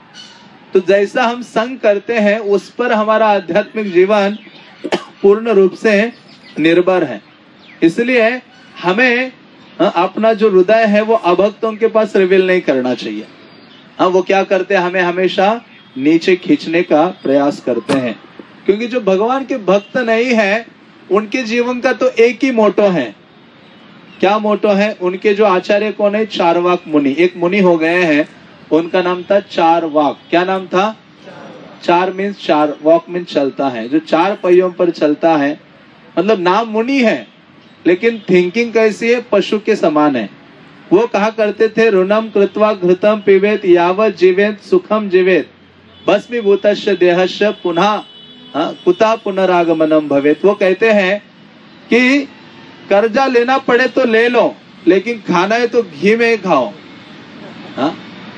तो जैसा हम संग करते हैं उस पर हमारा आध्यात्मिक जीवन पूर्ण रूप से निर्भर है। इसलिए हमें अपना जो हृदय है वो अभक्तों के पास रिवील नहीं करना चाहिए। हाँ, वो क्या करते हैं, हमें हमेशा नीचे खींचने का प्रयास करते हैं। क्योंकि जो भगवान के भक्त नहीं है उनके जीवन का तो एक ही मोटो है। क्या मोटो है? उनके जो आचार्य कौन है? चारवाक मुनि। एक मुनि हो गए हैं, उनका नाम था चारवाक। क्या नाम था? चार मीन्स चार, वॉक मीन्स चलता है, जो चार पहियों पर चलता है। मतलब नाम मुनि है लेकिन थिंकिंग कैसी है? पशु के समान है। वो कहा करते थे, ऋणम कृत्वा घृतम पिबेत यावत जीवेत सुखम जीवेत भस्मीभूतस्य देहस्य पुनः कुता पुनरागमनम भवेत। वो कहते हैं कि कर्जा लेना पड़े तो ले लो, लेकिन खाना है तो घी में खाओ। हाँ,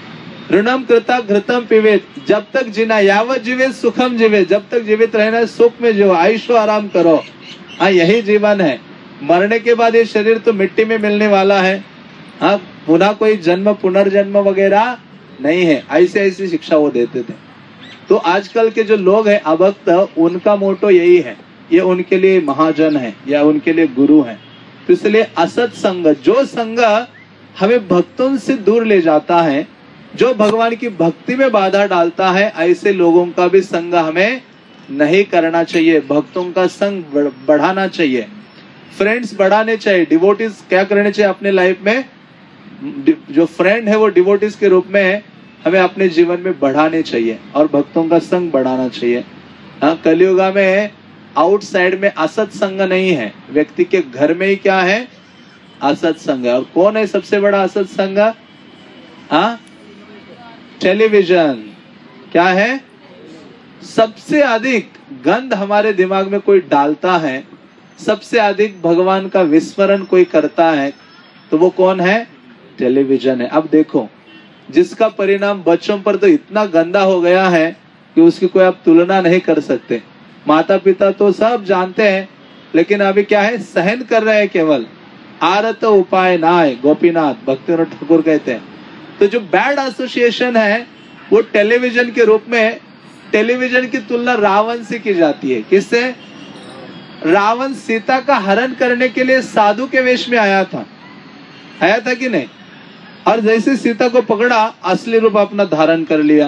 ऋणम कृता घृतम पिबेत, जब तक जीना, यावत जीवित सुखम जीवित, जब तक जीवित रहना सुख में जो आयुष्य आराम करो। हाँ, यही जीवन है। मरने के बाद ये शरीर तो मिट्टी में मिलने वाला है। हाँ, पुनः कोई जन्म पुनर्जन्म वगैरह नहीं है। ऐसे ऐसी शिक्षा वो देते थे। तो आजकल के जो लोग हैं अभक्त, उनका मोटो यही है, ये उनके लिए महाजन है या उनके लिए गुरु है। तो इसलिए असत संग, जो संग हमें भक्तों से दूर ले जाता है, जो भगवान की भक्ति में बाधा डालता है, ऐसे लोगों का भी संग हमें नहीं करना चाहिए। भक्तों का संग बढ़ाना चाहिए, फ्रेंड्स बढ़ाने चाहिए। डिवोटीज क्या करने चाहिए अपने लाइफ में? जो फ्रेंड है वो डिवोटीज के रूप में हमें अपने जीवन में बढ़ाने चाहिए और भक्तों का संग बढ़ाना चाहिए। हाँ, कलियुगा में आउटसाइड में असत संग नहीं है, व्यक्ति के घर में ही क्या है? असत संग है। और कौन है सबसे बड़ा असत संग? हाँ, टेलीविजन। क्या है? सबसे अधिक गंध हमारे दिमाग में कोई डालता है, सबसे अधिक भगवान का विस्मरण कोई करता है, तो वो कौन है? टेलीविजन है। अब देखो, जिसका परिणाम बच्चों पर तो इतना गंदा हो गया है कि उसकी कोई आप तुलना नहीं कर सकते। माता पिता तो सब जानते हैं, लेकिन अभी क्या है? सहन कर रहे हैं केवल। आरत उपाय नाय, गोपीनाथ भक्तिविनोद ठाकुर कहते हैं। तो जो बैड एसोसिएशन है वो टेलीविजन के रूप में, टेलीविजन की तुलना रावण से की जाती है। किससे? रावण सीता का हरण करने के लिए साधु के वेश में आया था, आया था कि नहीं? और जैसे सीता को पकड़ा, असली रूप अपना धारण कर लिया।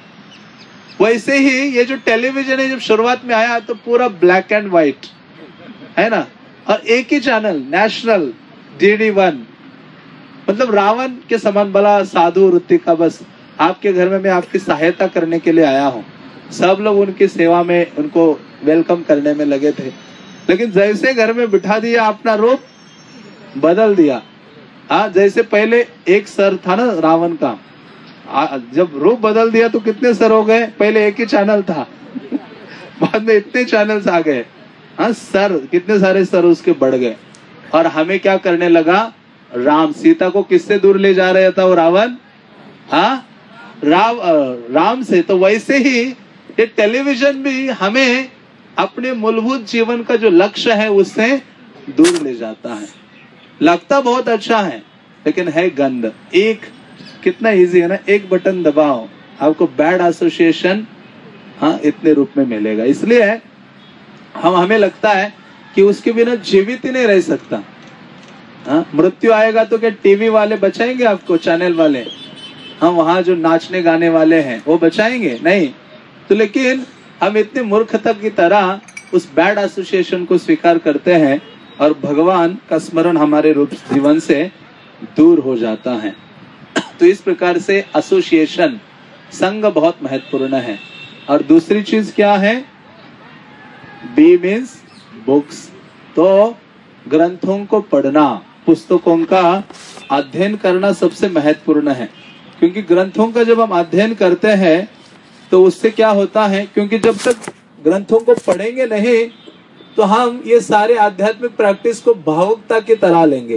वैसे ही ये जो टेलीविजन है, जब शुरुआत में आया तो पूरा ब्लैक एंड व्हाइट है ना, और एक ही channel, national D D one. मतलब रावण के समान बड़ा साधु वृत्ति का, बस आपके घर में मैं आपकी सहायता करने के लिए आया हूँ। सब लोग उनकी सेवा में, उनको वेलकम करने में लगे थे। लेकिन जैसे घर में बिठा दिया, अपना रूप बदल दिया। हाँ, जैसे पहले एक सर था ना रावण का, आ, जब रूप बदल दिया तो कितने सर हो गए? पहले एक ही चैनल था बाद में इतने चैनल्स आ गए। हाँ, सर कितने सारे सर उसके बढ़ गए। और हमें क्या करने लगा? राम सीता को किससे दूर ले जा रहा था वो रावण? हाँ, राव राम से। तो वैसे ही ये टेलीविजन भी हमें अपने मूलभूत जीवन का जो लक्ष्य है उससे दूर ले जाता है। लगता बहुत अच्छा है लेकिन है गंद। एक कितना इजी है ना, एक बटन दबाओ, आपको बैड एसोसिएशन हाँ इतने रूप में मिलेगा। इसलिए हम हमें लगता है कि उसके बिना जीवित ही नहीं रह सकता। हाँ, मृत्यु आएगा तो क्या टीवी वाले बचाएंगे आपको? चैनल वाले, हाँ, वहां जो नाचने गाने वाले हैं वो बचाएंगे? नहीं। तो लेकिन हम इतने मूर्खता की तरह उस बैड एसोसिएशन को स्वीकार करते हैं और भगवान का स्मरण हमारे रूप जीवन से दूर हो जाता है। तो इस प्रकार से एसोसिएशन संग बहुत महत्वपूर्ण है। और दूसरी चीज क्या है? B means books. तो ग्रंथों को पढ़ना, पुस्तकों का अध्ययन करना सबसे महत्वपूर्ण है। क्योंकि ग्रंथों का जब हम अध्ययन करते हैं तो उससे क्या होता है, क्योंकि जब तक ग्रंथों को पढ़ेंगे नहीं तो हम ये सारे आध्यात्मिक प्रैक्टिस को भावुकता की तरह लेंगे।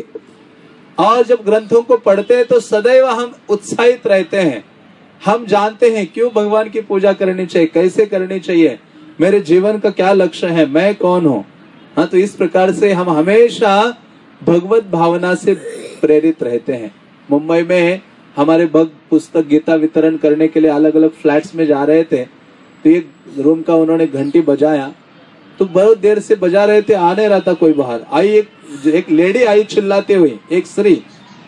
और जब ग्रंथों को पढ़ते हैं तो सदैव हम उत्साहित रहते हैं। हम जानते हैं क्यों भगवान की पूजा करनी चाहिए, कैसे करनी चाहिए, मेरे जीवन का क्या लक्ष्य है, मैं कौन हूँ। हाँ, तो इस प्रकार से हम हमेशा भगवत भावना से प्रेरित रहते हैं। मुंबई में हमारे भक्त पुस्तक गीता वितरण करने के लिए अलग अलग फ्लैट्स में जा रहे थे, तो एक रूम का उन्होंने घंटी बजाया, तो बहुत देर से बजा रहे थे, आ नहीं रहा था कोई बाहर। आई एक एक लेडी आई चिल्लाते हुए, एक स्त्री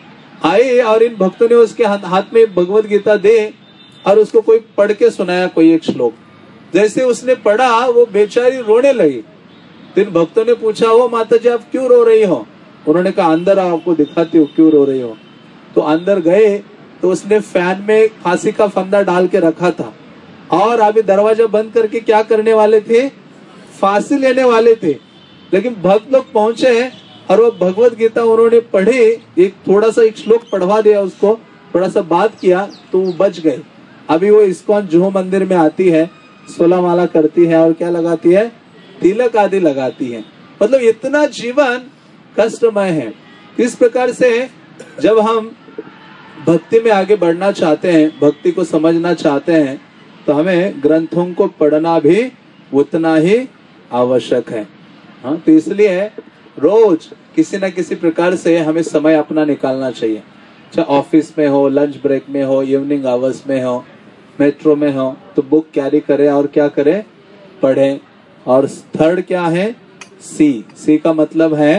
आई और इन भक्तों ने उसके हाथ, हाथ में भगवत गीता दे और उसको कोई पढ़ के सुनाया कोई एक श्लोक। जैसे उसने पढ़ा वो बेचारी रोने लगी। तो इन भक्तों ने पूछा, वो माता जी आप क्यों रो रही हो? उन्होंने कहा अंदर आपको दिखाती हूँ क्यों रो रही हो। तो अंदर गए तो उसने फैन में फांसी का फंदा डाल के रखा था और अभी दरवाजा बंद करके क्या करने वाले थे? फांसी लेने वाले थे। लेकिन भक्त लोग पहुंचे और वो भगवत गीता उन्होंने पढ़े, एक थोड़ा सा एक श्लोक पढ़वा दिया उसको, थोड़ा सा बात किया तो वो बच गए। अभी वो इस्कॉन जुहू मंदिर में आती है, सोलह माला करती है और क्या लगाती है? तिलक आदि लगाती है। मतलब इतना जीवन कष्टमय है। इस प्रकार से जब हम भक्ति में आगे बढ़ना चाहते हैं, भक्ति को समझना चाहते हैं, तो हमें ग्रंथों को पढ़ना भी उतना ही आवश्यक है। हाँ, तो इसलिए रोज किसी न किसी प्रकार से हमें समय अपना निकालना चाहिए। चाहे ऑफिस में हो, लंच ब्रेक में हो, इवनिंग आवर्स में हो, मेट्रो में हो, तो बुक कैरी करें और क्या करें? पढ़ें। और थर्ड क्या है? सी। सी का मतलब है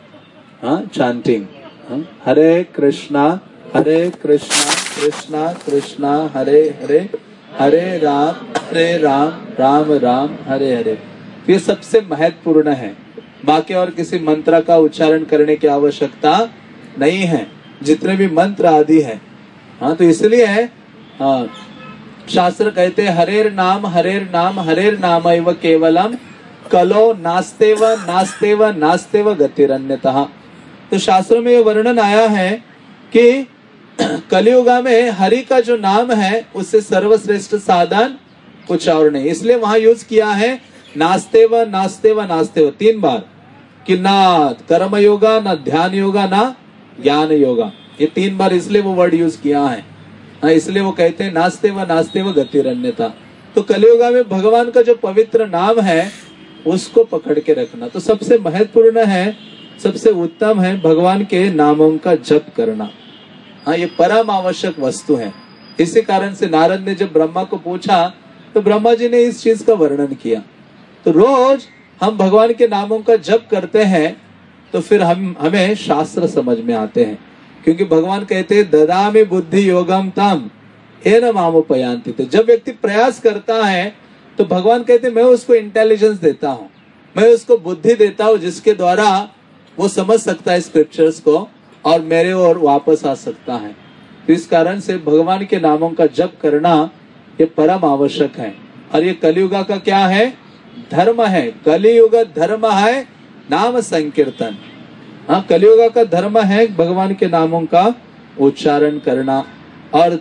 हाँ चांटिंग। हाँ? हरे कृष्णा हरे कृष्णा कृष्णा कृष्णा हरे हरे, हरे राम हरे राम राम राम हरे हरे। ये सबसे महत्वपूर्ण है। बाकी और किसी मंत्र का उच्चारण करने की आवश्यकता नहीं है, जितने भी मंत्र आदि है। हाँ, तो इसलिए हाँ, शास्त्र कहते हैं हरेर नाम हरेर नाम हरेर नाम एव केवलम कलो नास्तेव नास्तेव नास्तेव गतिरन्यतः। तो शास्त्रों में ये वर्णन आया है कि कलियुगा में हरि का जो नाम है उससे सर्वश्रेष्ठ साधन कुछ और नहीं। इसलिए वहां यूज किया है नास्तेव नास्तेव नास्तेव तीन बार, कि ना कर्म योगा, ना ध्यान योगा, ना ज्ञान योगा। ये तीन बार इसलिए वो वर्ड यूज किया है। हाँ, इसलिए वो कहते हैं नास्तेव नास्तेव गतिरन्यता। तो कलियुगा में भगवान का जो पवित्र नाम है उसको पकड़ के रखना तो सबसे महत्वपूर्ण है, सबसे उत्तम है भगवान के नामों का जप करना। हाँ, ये परम आवश्यक वस्तु है। इसी कारण से नारद ने जब ब्रह्मा को पूछा तो ब्रह्मा जी ने इस चीज का वर्णन किया। तो रोज हम भगवान के नामों का जप करते हैं तो फिर हम हमें शास्त्र समझ में आते हैं। क्योंकि भगवान कहते हैं ददामि बुद्धि योगम तम येन मामुपयान्ति। तो जब व्यक्ति प्रयास करता है तो भगवान कहते हैं मैं उसको इंटेलिजेंस देता हूँ, मैं उसको बुद्धि देता हूँ, जिसके द्वारा वो समझ सकता है स्क्रिप्चर्स को और मेरे ओर वापस आ सकता है। तो इस कारण से भगवान के नामों का जप करना ये परम आवश्यक है। और ये कलियुगा का क्या है? धर्म है। कलियुग धर्म है नाम संकीर्तन। हाँ, कलियुगा का धर्म है भगवान के नामों का उच्चारण करना। और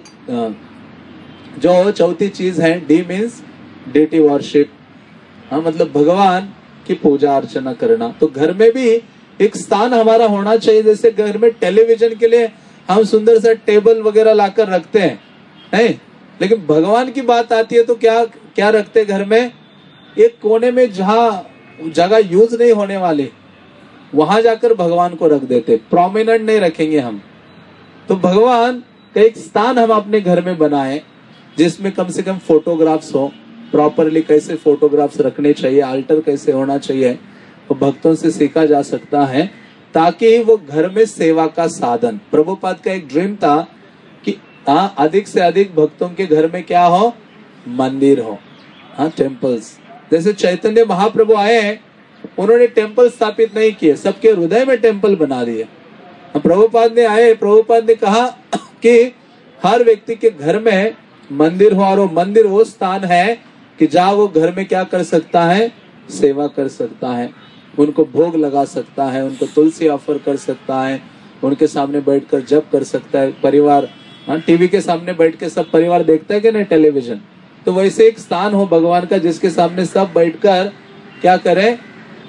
जो चौथी चीज है डी मीन्स डेटी वर्शिप। हाँ, मतलब भगवान की पूजा अर्चना करना। तो घर में भी एक स्थान हमारा होना चाहिए। जैसे घर में टेलीविजन के लिए हम सुंदर सा टेबल वगैरह लाकर रखते हैं, नहीं? लेकिन भगवान की बात आती है तो क्या क्या रखते हैं घर में? एक कोने में जहाँ जगह यूज नहीं होने वाली वहां जाकर भगवान को रख देते, प्रोमिनेंट नहीं रखेंगे हम। तो भगवान का एक स्थान हम अपने घर में बनाए जिसमें कम से कम फोटोग्राफ्स हो, प्रॉपरली कैसे फोटोग्राफ्स रखने चाहिए, अल्टर कैसे होना चाहिए, वो भक्तों से सीखा जा सकता है, ताकि वो घर में सेवा का साधन। प्रभुपाद का एक ड्रीम था कि हाँ, अधिक से अधिक भक्तों के घर में क्या हो? मंदिर हो। हाँ, टेम्पल्स। जैसे चैतन्य महाप्रभु आए हैं, उन्होंने टेम्पल स्थापित नहीं किए, सबके हृदय में टेम्पल बना दिए। प्रभुपाद ने आए, प्रभुपाद ने कहा कि हर व्यक्ति के घर में मंदिर हो, और वो मंदिर वो स्थान है कि जहाँ वो घर में क्या कर सकता है, सेवा कर सकता है, उनको भोग लगा सकता है, उनको तुलसी ऑफर कर सकता है, उनके सामने बैठकर जप कर सकता है। परिवार, हाँ, टीवी के सामने बैठ के सब परिवार देखता है कि नहीं टेलीविजन, तो वैसे एक स्थान हो भगवान का जिसके सामने सब बैठकर क्या करें,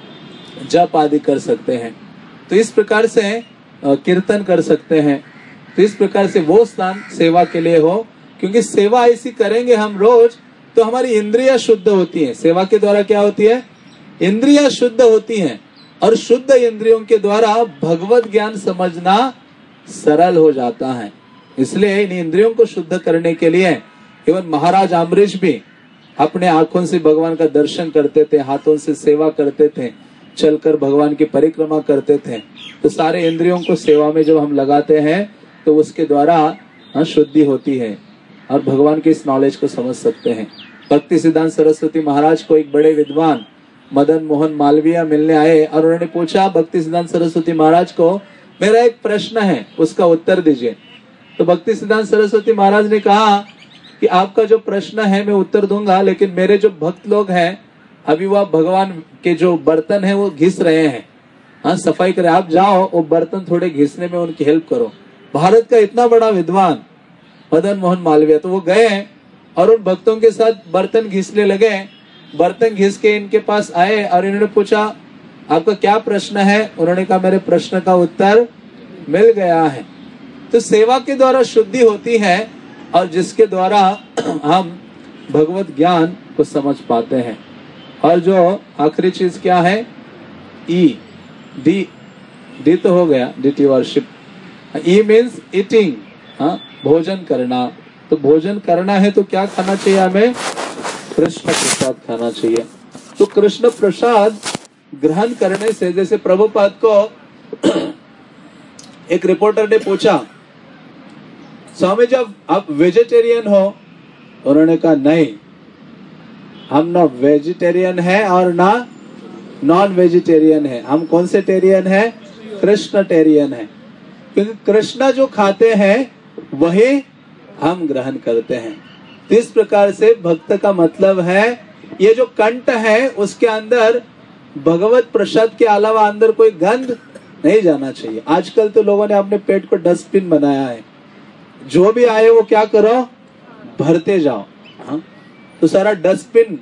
जप आदि कर सकते हैं। तो इस प्रकार से कीर्तन कर सकते हैं। तो इस प्रकार से वो स्थान सेवा के लिए हो, क्योंकि सेवा ऐसी करेंगे हम रोज तो हमारी इंद्रियां शुद्ध होती हैं। सेवा के द्वारा क्या होती है, इंद्रियां शुद्ध होती हैं, और शुद्ध इंद्रियों के द्वारा भगवत ज्ञान समझना सरल हो जाता है। इसलिए इन इंद्रियों को शुद्ध करने के लिए एवं महाराज अम्बरीश भी अपने आंखों से भगवान का दर्शन करते थे, हाथों से सेवा करते थे, चलकर भगवान की परिक्रमा करते थे। तो सारे इंद्रियों को सेवा में जब हम लगाते हैं तो उसके द्वारा शुद्धि होती है और भगवान के इस नॉलेज को समझ सकते हैं। भक्ति सिद्धांत सरस्वती महाराज को एक बड़े विद्वान मदन मोहन मालवीय मिलने आए और उन्होंने पूछा भक्ति सिद्धांत सरस्वती महाराज को, मेरा एक प्रश्न है, उसका उत्तर दीजिए। तो भक्ति सिद्धांत सरस्वती महाराज ने कहा कि आपका जो प्रश्न है मैं उत्तर दूंगा, लेकिन मेरे जो भक्त लोग हैं अभी वह भगवान के जो बर्तन है वो घिस रहे हैं, हाँ सफाई करें, आप जाओ वो बर्तन थोड़े घिसने में उनकी हेल्प करो। भारत का इतना बड़ा विद्वान मदन मोहन मालवीय, तो वो गए और उन भक्तों के साथ बर्तन घिसने लगे। बर्तन घिस के इनके पास आए और इन्होंने पूछा आपका क्या प्रश्न है। उन्होंने कहा मेरे प्रश्न का उत्तर मिल गया है। तो सेवा के द्वारा शुद्धि होती है और जिसके द्वारा हम भगवत ज्ञान को समझ पाते हैं। और जो आखिरी चीज क्या है, ई डी डी तो हो गया, deity worship. E means eating, हाँ भोजन करना। तो भोजन करना है तो क्या खाना चाहिए हमें, कृष्ण प्रसाद खाना चाहिए। तो कृष्ण प्रसाद ग्रहण करने से, जैसे प्रभुपाद को एक रिपोर्टर ने पूछा स्वामी जब आप वेजिटेरियन हो, उन्होंने कहा नहीं, हम ना वेजिटेरियन है और ना नॉन वेजिटेरियन है, हम कौन से टेरियन है, कृष्ण टेरियन है। क्योंकि कृष्ण जो खाते हैं वही हम ग्रहण करते हैं। इस प्रकार से भक्त का मतलब है ये जो कंठ है उसके अंदर भगवत प्रसाद के अलावा अंदर कोई गंध नहीं जाना चाहिए। आजकल तो लोगों ने अपने पेट को डस्टबिन बनाया है, जो भी आए वो क्या करो, भरते जाओ। हाँ? तो सारा डस्टबिन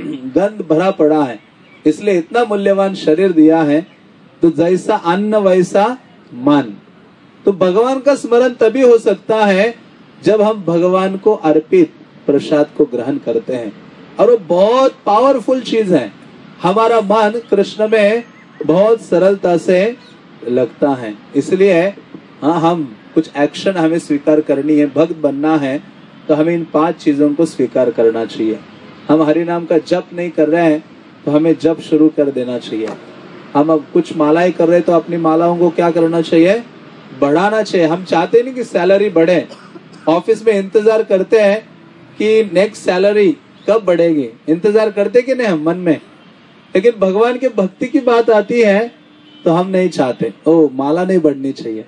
गंध भरा पड़ा है। इसलिए इतना मूल्यवान शरीर दिया है, तो जैसा अन्न वैसा मन। तो भगवान का स्मरण तभी हो सकता है जब हम भगवान को अर्पित प्रसाद को ग्रहण करते हैं, और वो बहुत पावरफुल चीज है। हमारा मन कृष्ण में बहुत सरलता से लगता है। इसलिए हाँ, हम कुछ एक्शन हमें स्वीकार करनी है, भक्त बनना है, तो हमें इन पांच चीजों को स्वीकार करना चाहिए। हम हरि नाम का जप नहीं कर रहे हैं तो हमें जप शुरू कर देना चाहिए। हम अब कुछ मालाएं कर रहे हैं तो अपनी मालाओं को क्या करना चाहिए, बढ़ाना चाहिए। हम चाहते नहीं कि सैलरी बढ़े, ऑफिस में इंतजार करते हैं कि नेक्स्ट सैलरी कब बढ़ेगी, इंतजार करते कि नहीं हम मन में। लेकिन भगवान के भक्ति की बात आती है तो हम नहीं चाहते, ओ माला नहीं बढ़नी चाहिए,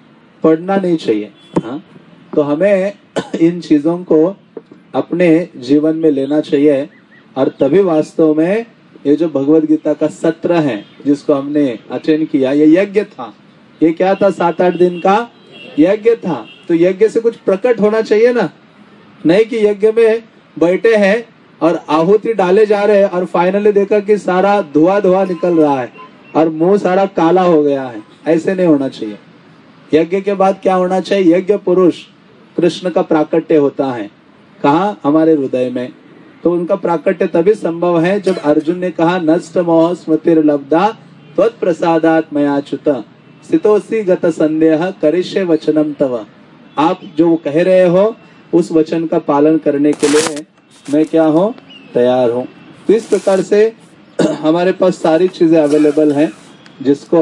पढ़ना नहीं चाहिए। हाँ, तो हमें इन चीजों को अपने जीवन में लेना चाहिए, और तभी वास्तव में ये जो भगवत गीता का सत्र है जिसको हमने अटेंड किया, ये यज्ञ था। ये क्या था, सात आठ दिन का यज्ञ था। तो यज्ञ से कुछ प्रकट होना चाहिए ना, नहीं कि यज्ञ में बैठे हैं और आहुति डाले जा रहे हैं और फाइनली देखा कि सारा धुआं धुआं निकल रहा है और मुंह सारा काला हो गया है। ऐसे नहीं होना चाहिए। यज्ञ के बाद क्या होना चाहिए, यज्ञ पुरुष कृष्ण का प्राकट्य होता है। कहाँ, हमारे हृदय में। तो उनका प्राकट्य तभी संभव है जब अर्जुन ने कहा नष्ट मोह स्मृतिर लब्धा त्वत् प्रसादात् मयाच्युत स्थितोऽसि गत संदेह करिष्ये वचनम तव। आप जो कह रहे हो उस वचन का पालन करने के लिए मैं क्या हूँ, तैयार हूँ। तो इस प्रकार से हमारे पास सारी चीजें अवेलेबल हैं जिसको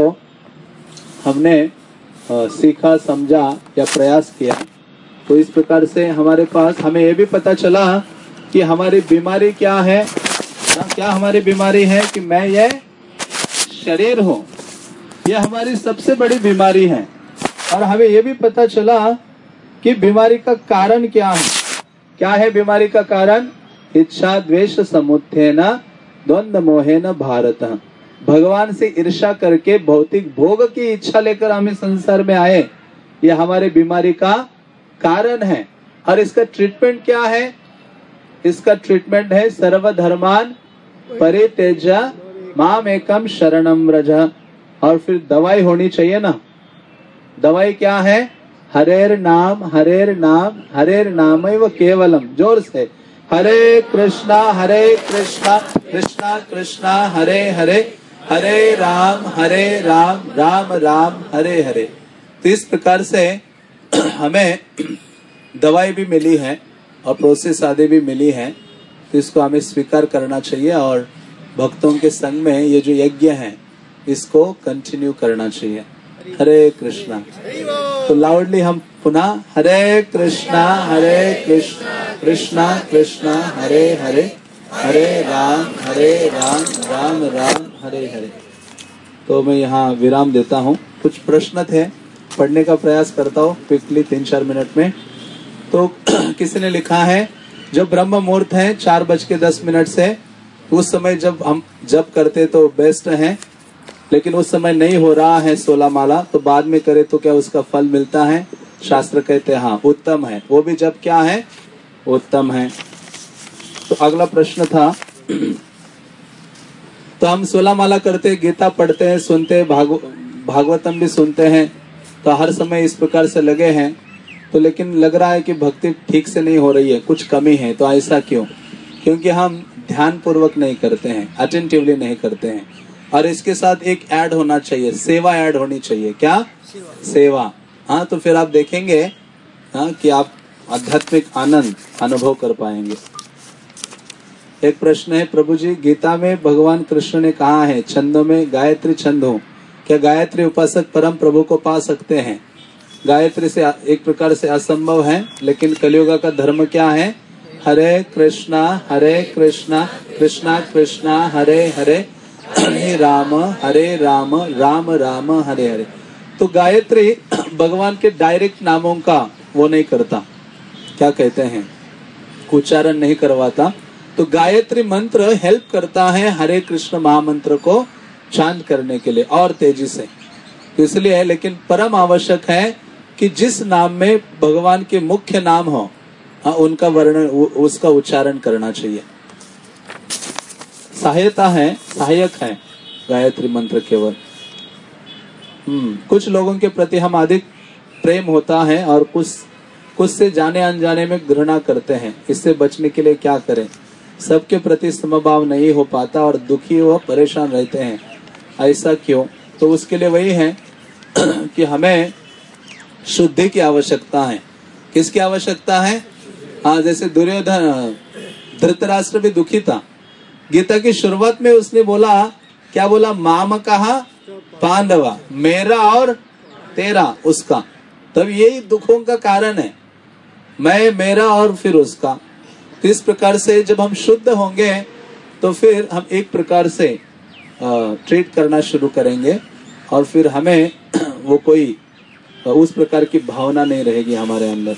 हमने आ, सीखा, समझा या प्रयास किया। तो इस प्रकार से हमारे पास हमें ये भी पता चला कि हमारी बीमारी क्या है। ना, क्या हमारी बीमारी है कि मैं ये शरीर हूँ, यह हमारी सबसे बड़ी बीमारी है। और हमें ये भी पता चला कि बीमारी का कारण क्या है। क्या है बीमारी का कारण? इच्छा द्वेष समुत्थेन द्वंद्व मोहेन भारत। भगवान से ईर्ष्या करके भौतिक भोग की इच्छा लेकर हम इस संसार में आए, ये हमारे बीमारी का कारण है। और इसका ट्रीटमेंट क्या है? इसका ट्रीटमेंट है सर्वधर्मान परित्यज्य माम एकम शरणम व्रज। और फिर दवाई होनी चाहिए ना। दवाई क्या है? हरेर नाम हरेर नाम हरेर नाम एव केवलम। जोर से हरे कृष्णा हरे कृष्णा कृष्णा कृष्णा हरे हरे हरे राम हरे राम राम राम हरे हरे। तो इस प्रकार से हमें दवाई भी मिली है और प्रोसेस आदि भी मिली है, तो इसको हमें स्वीकार करना चाहिए और भक्तों के संग में ये जो यज्ञ है इसको कंटिन्यू करना चाहिए। हरे कृष्णा। तो लाउडली हम पुनः हरे कृष्णा हरे कृष्णा कृष्णा कृष्णा हरे हरे हरे राम हरे राम राम राम हरे हरे। तो मैं यहाँ विराम देता हूँ। कुछ प्रश्न थे, पढ़ने का प्रयास करता हूँ क्विकली तीन चार मिनट में। तो किसी ने लिखा है जब ब्रह्म मुहूर्त है चार बज के दस मिनट से, उस समय जब हम जप करते तो बेस्ट है, लेकिन उस समय नहीं हो रहा है सोलह माला, तो बाद में करे तो क्या उसका फल मिलता है? शास्त्र कहते हैं हाँ उत्तम है, वो भी जब क्या है? उत्तम है। तो अगला प्रश्न था तो हम सोलह माला करते, गीता पढ़ते हैं, सुनते हैं, भाग, भागवतम भी सुनते हैं, तो हर समय इस प्रकार से लगे हैं, तो लेकिन लग रहा है कि भक्ति ठीक से नहीं हो रही है, कुछ कमी है। तो ऐसा क्यों? क्योंकि हम ध्यान पूर्वक नहीं करते हैं, अटेंटिवली नहीं करते हैं। और इसके साथ एक ऐड होना चाहिए, सेवा ऐड होनी चाहिए। क्या? सेवा। हाँ, तो फिर आप देखेंगे हाँ कि आप आध्यात्मिक आनंद अनुभव कर पाएंगे। एक प्रश्न है, प्रभु जी गीता में भगवान कृष्ण ने कहा है छंदों में गायत्री छंद हो, क्या गायत्री उपासक परम प्रभु को पा सकते हैं? गायत्री से एक प्रकार से असंभव है, लेकिन कलियुग का धर्म क्या है? हरे कृष्णा हरे कृष्णा कृष्णा कृष्णा हरे हरे हरे राम हरे राम राम राम हरे हरे। तो गायत्री भगवान के डायरेक्ट नामों का वो नहीं करता, क्या कहते हैं, उच्चारण नहीं करवाता। तो गायत्री मंत्र हेल्प करता है हरे कृष्ण महामंत्र को चांद करने के लिए और तेजी से, तो इसलिए है। लेकिन परम आवश्यक है कि जिस नाम में भगवान के मुख्य नाम हो, हाँ उनका वर्णन, उसका उच्चारण करना चाहिए। सहायता है, सहायक है गायत्री मंत्र केवल। हम्म कुछ लोगों के प्रति हम अधिक प्रेम होता है और कुछ कुछ से जाने अनजाने में घृणा करते हैं। इससे बचने के लिए क्या करें? सबके प्रति समभाव नहीं हो पाता और दुखी व परेशान रहते हैं, ऐसा क्यों? तो उसके लिए वही है कि हमें शुद्धि की आवश्यकता है। किसकी आवश्यकता है? हाँ, जैसे दुर्योधन, धृतराष्ट्र भी दुखी था। गीता की शुरुआत में उसने बोला, क्या बोला? माम कहा पांडवा, मेरा और तेरा उसका। तब यही दुखों का कारण है, मैं मेरा और फिर उसका। तो इस प्रकार से जब हम शुद्ध होंगे तो फिर हम एक प्रकार से ट्रीट करना शुरू करेंगे और फिर हमें वो कोई उस प्रकार की भावना नहीं रहेगी हमारे अंदर।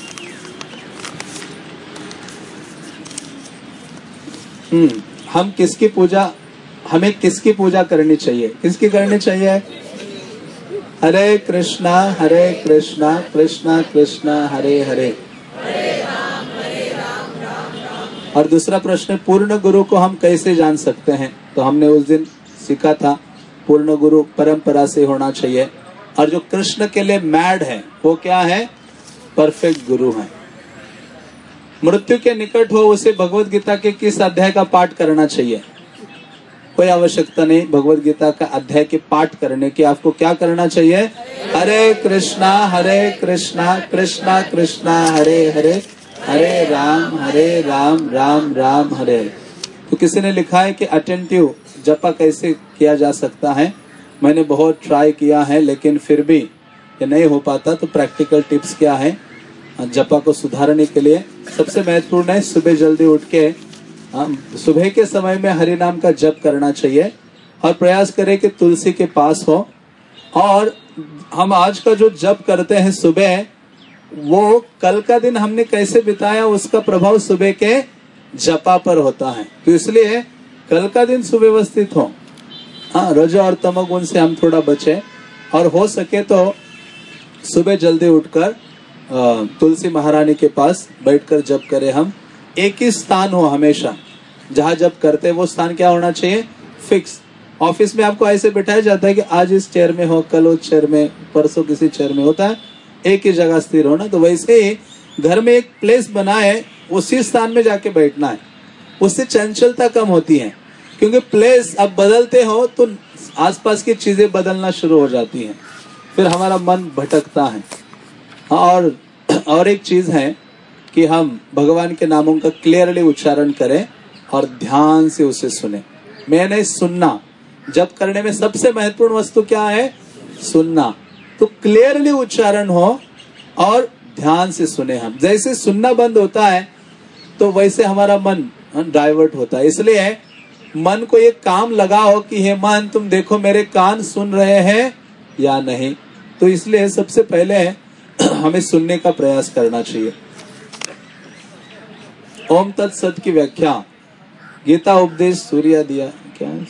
हम्म हम किसकी पूजा, हमें किसकी पूजा करनी चाहिए? किसकी करनी चाहिए? हरे कृष्णा हरे कृष्णा कृष्णा कृष्णा हरे हरे हरे राम हरे राम राम राम। और दूसरा प्रश्न, पूर्ण गुरु को हम कैसे जान सकते हैं? तो हमने उस दिन सीखा था पूर्ण गुरु परंपरा से होना चाहिए। और जो कृष्ण के लिए मैड है वो क्या है? परफेक्ट गुरु है। मृत्यु के निकट हो उसे भगवत गीता के किस अध्याय का पाठ करना चाहिए? कोई आवश्यकता नहीं भगवत गीता का अध्याय के पाठ करने की। आपको क्या करना चाहिए? हरे कृष्णा हरे कृष्णा कृष्णा कृष्णा हरे हरे हरे राम हरे राम राम राम हरे हरे। तो किसी ने लिखा है कि अटेंटिव जपा कैसे किया जा सकता है? मैंने बहुत ट्राई किया है लेकिन फिर भी ये नहीं हो पाता। तो प्रैक्टिकल टिप्स क्या है जपा को सुधारने के लिए? सबसे महत्वपूर्ण है सुबह जल्दी उठ के सुबह के समय में हरि नाम का जप करना चाहिए और प्रयास करें कि तुलसी के पास हो। और हम आज का जो जप करते हैं सुबह, वो कल का दिन हमने कैसे बिताया उसका प्रभाव सुबह के जपा पर होता है। तो इसलिए कल का दिन सुव्यवस्थित हो। हाँ, रज और तमोगुण से हम थोड़ा बचे, और हो सके तो सुबह जल्दी उठकर तुलसी महारानी के पास बैठकर जप करें। हम एक ही स्थान हो हमेशा, जहाँ जप करते हैं वो स्थान क्या होना चाहिए? फिक्स। ऑफिस में आपको ऐसे बिठाया जाता है कि आज इस चेयर में हो, कल उस चेयर में, परसों किसी चेयर में, होता है एक ही जगह स्थिर होना। तो वैसे ही घर में एक प्लेस बनाए, उसी स्थान में जाके बैठना है। उससे चंचलता कम होती है, क्योंकि प्लेस अब बदलते हो तो आसपास की चीजें बदलना शुरू हो जाती हैं, फिर हमारा मन भटकता है। और और एक चीज है कि हम भगवान के नामों का क्लियरली उच्चारण करें और ध्यान से उसे सुने। मैंने सुनना, जप करने में सबसे महत्वपूर्ण वस्तु क्या है? सुनना। तो क्लियरली उच्चारण हो और ध्यान से सुने। हम जैसे सुनना बंद होता है तो वैसे हमारा मन डाइवर्ट होता है। इसलिए मन को एक काम लगाओ कि हे मन, तुम देखो मेरे कान सुन रहे हैं या नहीं। तो इसलिए सबसे पहले हमें सुनने का प्रयास करना चाहिए। ओम तत्सत की व्याख्या, गीता उपदेश सूर्य दिया क्या है?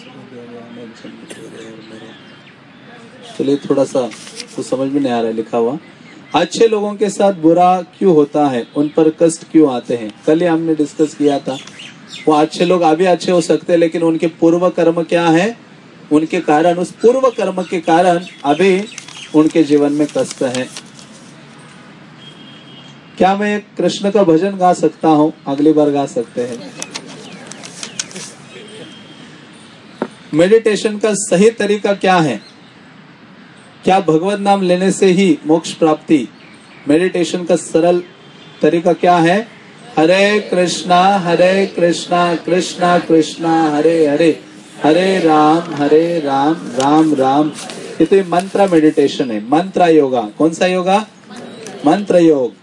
चलिए थोड़ा सा तो समझ में नहीं आ रहा है लिखा हुआ। अच्छे लोगों के साथ बुरा क्यों होता है, उन पर कष्ट क्यों आते हैं? कल ही हमने डिस्कस किया था। वो अच्छे लोग अभी अच्छे हो सकते हैं, लेकिन उनके पूर्व कर्म क्या है, उनके कारण, उस पूर्व कर्म के कारण अभी उनके जीवन में कष्ट है। क्या मैं कृष्ण का भजन गा सकता हूँ? अगली बार गा सकते हैं। मेडिटेशन का सही तरीका क्या है? क्या भगवत नाम लेने से ही मोक्ष प्राप्ति? मेडिटेशन का सरल तरीका क्या है? हरे कृष्णा हरे कृष्णा कृष्णा कृष्णा हरे हरे, हरे राम हरे राम राम राम। ये तो मंत्र मेडिटेशन है, मंत्र योगा। कौन सा योगा? मंत्र योग।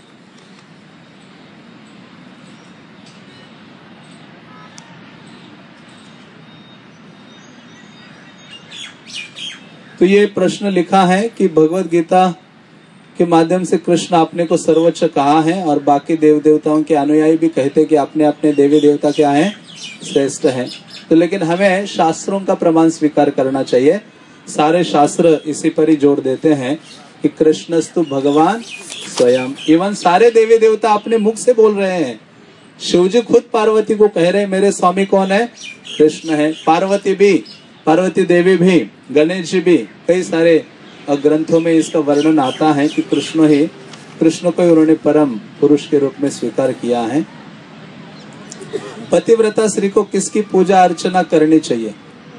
तो ये प्रश्न लिखा है कि भगवत गीता के माध्यम से कृष्ण अपने को सर्वोच्च कहा है, और बाकी देव देवताओं के अनुयायी भी कहते हैं कि अपने अपने देवी देवता क्या है? श्रेष्ठ है। तो लेकिन हमें शास्त्रों का प्रमाण स्वीकार करना चाहिए। सारे शास्त्र इसी पर ही जोर देते हैं कि कृष्णस्तु भगवान स्वयं। इवन सारे देवी देवता अपने मुख से बोल रहे हैं। शिवजी खुद पार्वती को कह रहे हैं मेरे स्वामी कौन है? कृष्ण है। पार्वती भी, पार्वती देवी भी, गणेश जी भी, कई सारे ग्रंथों में इसका वर्णन आता है कि कृष्ण ही कृष्ण को उन्होंने परम पुरुष के रूप में स्वीकार किया है। पतिव्रता स्त्री को किसकी पूजा अर्चना करनी चाहिए?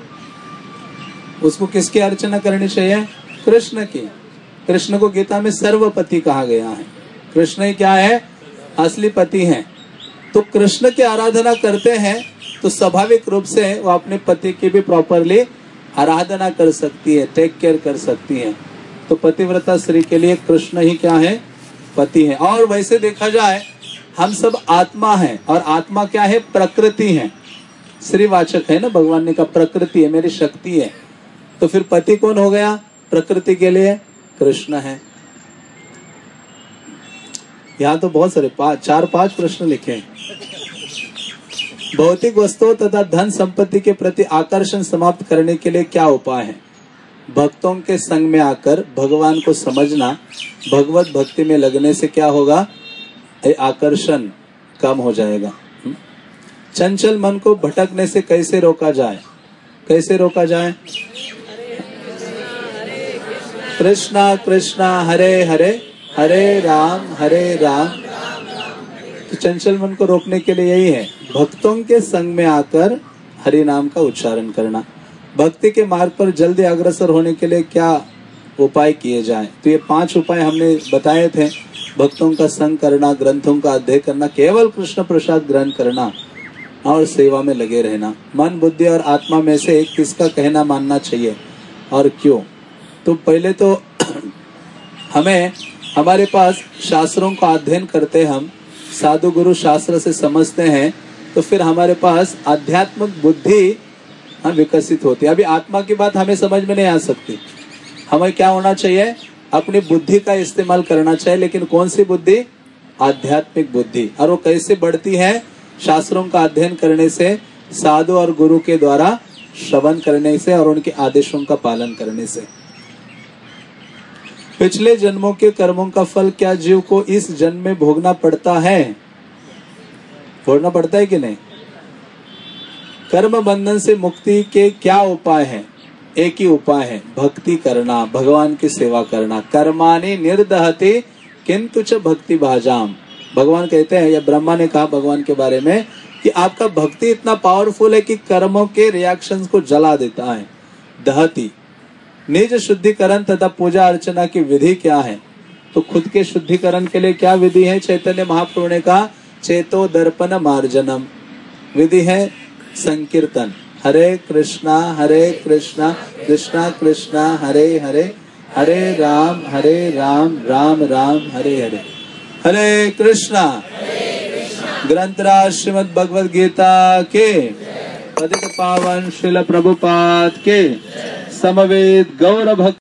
उसको किसकी अर्चना करनी चाहिए? कृष्ण की। कृष्ण को गीता में सर्वपति कहा गया है। कृष्ण ही क्या है? असली पति हैं। तो कृष्ण की आराधना करते हैं तो स्वाभाविक रूप से वो अपने पति की भी प्रॉपरली आराधना कर सकती है, टेक केयर कर सकती है। तो पतिव्रता स्त्री के लिए कृष्ण ही क्या है? पति है। और वैसे देखा जाए हम सब आत्मा हैं, और आत्मा क्या है? प्रकृति है। श्रीवाचक है ना, भगवान ने कहा प्रकृति है, मेरी शक्ति है। तो फिर पति कौन हो गया? प्रकृति के लिए कृष्ण है। यहाँ तो बहुत सारे पांच चार पांच प्रश्न लिखे हैं। भौतिक वस्तुओं तथा धन संपत्ति के प्रति आकर्षण समाप्त करने के लिए क्या उपाय है? भक्तों के संग में आकर भगवान को समझना। भगवत भक्ति में लगने से क्या होगा? आकर्षण कम हो जाएगा। चंचल मन को भटकने से कैसे रोका जाए? कैसे रोका जाए? कृष्णा कृष्णा हरे हरे, हरे राम हरे राम। तो चंचल मन को रोकने के लिए यही है, भक्तों के संग में आकर हरि नाम का उच्चारण करना। भक्ति के मार्ग पर जल्दी अग्रसर होने के लिए क्या उपाय किए जाएं? तो ये पांच उपाय हमने बताए थे। भक्तों का संग करना, ग्रंथों का अध्ययन करना, केवल कृष्ण प्रसाद ग्रहण करना और सेवा में लगे रहना। मन, बुद्धि और आत्मा में से किसका कहना मानना चाहिए और क्यों? तो पहले तो हमें, हमारे पास शास्त्रों का अध्ययन करते, हम साधु गुरु शास्त्र से समझते हैं, तो फिर हमारे पास आध्यात्मिक बुद्धि हम विकसित होती है। अभी आत्मा की बात हमें समझ में नहीं आ सकती। हमें क्या होना चाहिए? अपनी बुद्धि का इस्तेमाल करना चाहिए, लेकिन कौन सी बुद्धि? आध्यात्मिक बुद्धि। और वो कैसे बढ़ती है? शास्त्रों का अध्ययन करने से, साधु और गुरु के द्वारा श्रवण करने से और उनके आदेशों का पालन करने से। पिछले जन्मों के कर्मों का फल क्या जीव को इस जन्म में भोगना पड़ता है? भोगना पड़ता है कि नहीं? कर्म बंधन से मुक्ति के क्या उपाय हैं? एक ही उपाय है, भक्ति करना, भगवान की सेवा करना। कर्माणि निर्दहति किंतु च भक्ति भाजाम। भगवान कहते हैं, या ब्रह्मा ने कहा भगवान के बारे में कि आपका भक्ति इतना पावरफुल है कि कर्मों के रिएक्शंस को जला देता है। दहति, निज शुद्धिकरण तथा पूजा अर्चना की विधि क्या है? तो खुद के शुद्धिकरण के लिए क्या विधि है? चैतन्य महाप्रभु ने कहा चेतो दर्पण मार्जनम। विधि है संकीर्तन, हरे कृष्णा हरे कृष्णा कृष्णा कृष्णा हरे हरे, हरे राम हरे राम राम राम हरे हरे। हरे कृष्णा। ग्रंथराज श्रीमद् भगवद गीता के पतित पावन श्रील प्रभुपाद के समवेत गौर भक्त